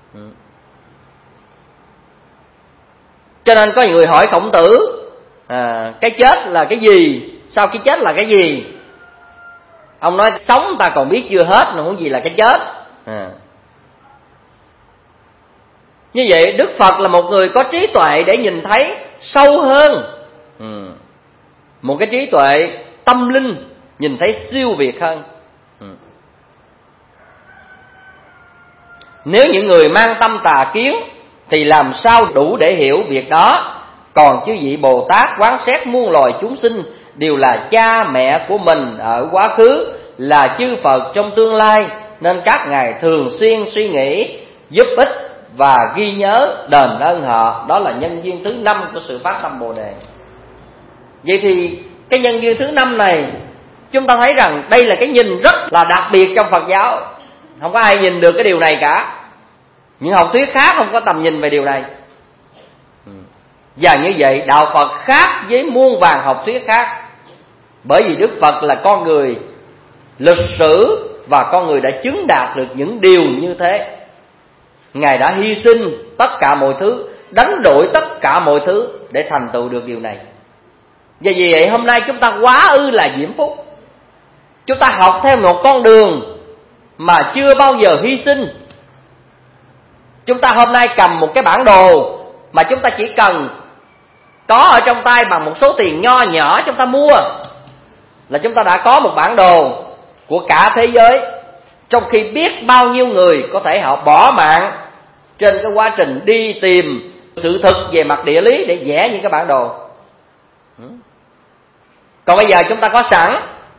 Cho nên có người hỏi Khổng Tử, à, cái chết là cái gì? Sau khi chết là cái gì? Ông nói sống ta còn biết chưa hết, mà không gì là cái chết. à. Như vậy Đức Phật là một người có trí tuệ để nhìn thấy sâu hơn. ừ. Một cái trí tuệ tâm linh, nhìn thấy siêu việt hơn. ừ. Nếu những người mang tâm tà kiến thì làm sao đủ để hiểu việc đó. Còn chư vị Bồ Tát quán xét muôn loài chúng sinh đều là cha mẹ của mình ở quá khứ, là chư Phật trong tương lai, nên các ngài thường xuyên suy nghĩ, giúp ích và ghi nhớ đền ơn họ. Đó là nhân duyên thứ năm của sự phát tâm Bồ Đề. Vậy thì cái nhân duyên thứ năm này, chúng ta thấy rằng đây là cái nhìn rất là đặc biệt trong Phật giáo. Không có ai nhìn được cái điều này cả. Những học thuyết khác không có tầm nhìn về điều này. Và như vậy đạo Phật khác với muôn vàn học thuyết khác. Bởi vì Đức Phật là con người lịch sử, và con người đã chứng đạt được những điều như thế. Ngài đã hy sinh tất cả mọi thứ, đánh đổi tất cả mọi thứ để thành tựu được điều này. Và vì vậy hôm nay chúng ta quá ư là diễm phúc. Chúng ta học theo một con đường mà chưa bao giờ hy sinh. Chúng ta hôm nay cầm một cái bản đồ mà chúng ta chỉ cần có ở trong tay bằng một số tiền nho nhỏ chúng ta mua, là chúng ta đã có một bản đồ của cả thế giới. Trong khi biết bao nhiêu người có thể họ bỏ mạng trên cái quá trình đi tìm sự thực về mặt địa lý để vẽ những cái bản đồ. Còn bây giờ chúng ta có sẵn,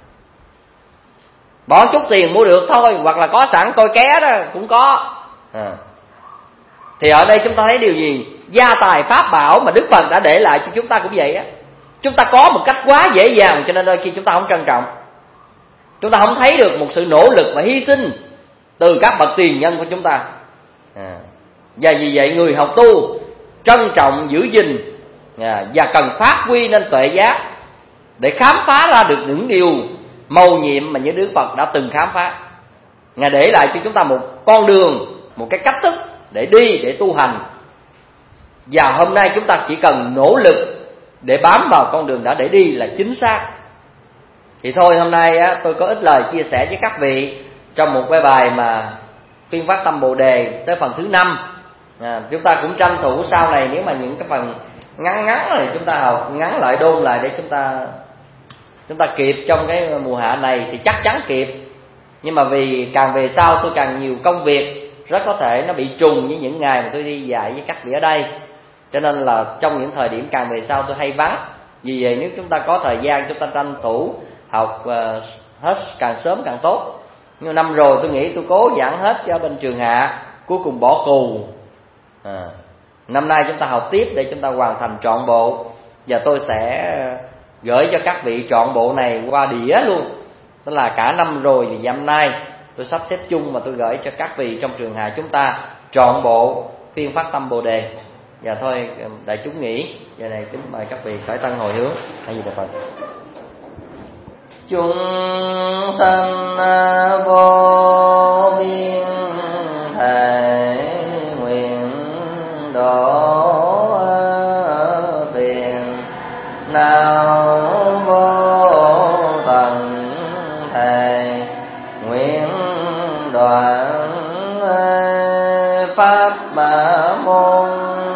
bỏ chút tiền mua được thôi, hoặc là có sẵn coi ké đó cũng có. à. Thì ở đây chúng ta thấy điều gì? Gia tài pháp bảo mà Đức Phật đã để lại cho chúng ta cũng vậy á. Chúng ta có một cách quá dễ dàng, cho nên đôi khi chúng ta không trân trọng. Chúng ta không thấy được một sự nỗ lực và hy sinh từ các bậc tiền nhân của chúng ta. à. Và vì vậy người học tu trân trọng giữ gìn và cần phát huy nên tuệ giác để khám phá ra được những điều mầu nhiệm mà những Đức Phật đã từng khám phá. Ngài để lại cho chúng ta một con đường, một cái cách thức để đi, để tu hành. Và hôm nay chúng ta chỉ cần nỗ lực để bám vào con đường đã để đi là chính xác. Thì thôi hôm nay á, tôi có ít lời chia sẻ với các vị trong một cái bài mà Khuyên Phát Tâm Bồ Đề tới phần thứ năm. À, chúng ta cũng tranh thủ sau này nếu mà những cái phần ngắn ngắn thì chúng ta học ngắn lại, đôn lại để chúng ta chúng ta kịp trong cái mùa hạ này thì chắc chắn kịp. Nhưng mà vì càng về sau tôi càng nhiều công việc, rất có thể nó bị trùng với những ngày mà tôi đi dạy với các vị ở đây. Cho nên là trong những thời điểm càng về sau tôi hay vắng. Vì vậy nếu chúng ta có thời gian chúng ta tranh thủ học uh, hết càng sớm càng tốt. Nhưng năm rồi tôi nghĩ tôi cố giảng hết cho bên Trường Hạ, cuối cùng bỏ cù. À, năm nay chúng ta học tiếp để chúng ta hoàn thành trọn bộ. Và tôi sẽ gửi cho các vị trọn bộ này qua đĩa luôn. Tức là cả năm rồi thì năm nay tôi sắp xếp chung mà tôi gửi cho các vị trong Trường Hạ chúng ta trọn bộ Khuyên Phát Tâm Bồ Đề. Và thôi đại chúng nghỉ. Giờ này kính mời các vị khởi tăng hồi hướng. Hay gì Đà Phật. Chúng sanh vô biên thể nguyện độ phiền nào vô tận thề nguyện đoạn pháp mà môn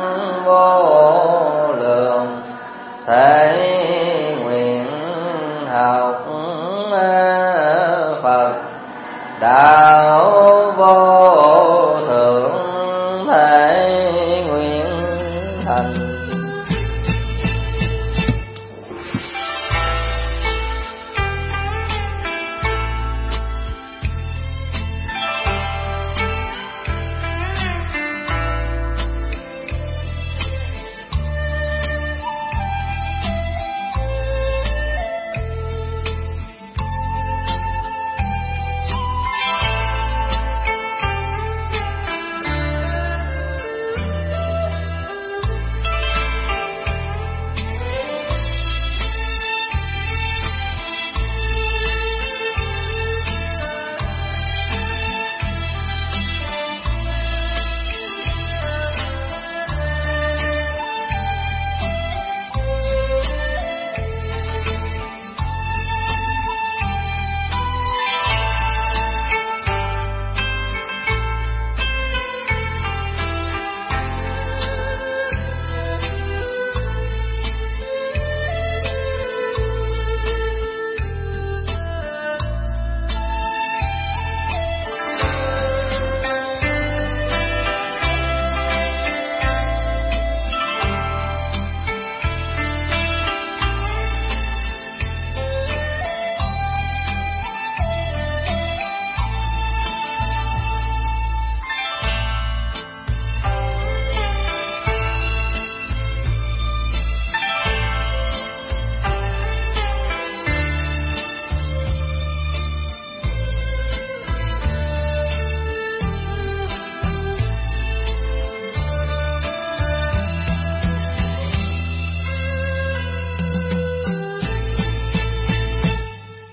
vô lượng thể nguyện học Phật đạo vô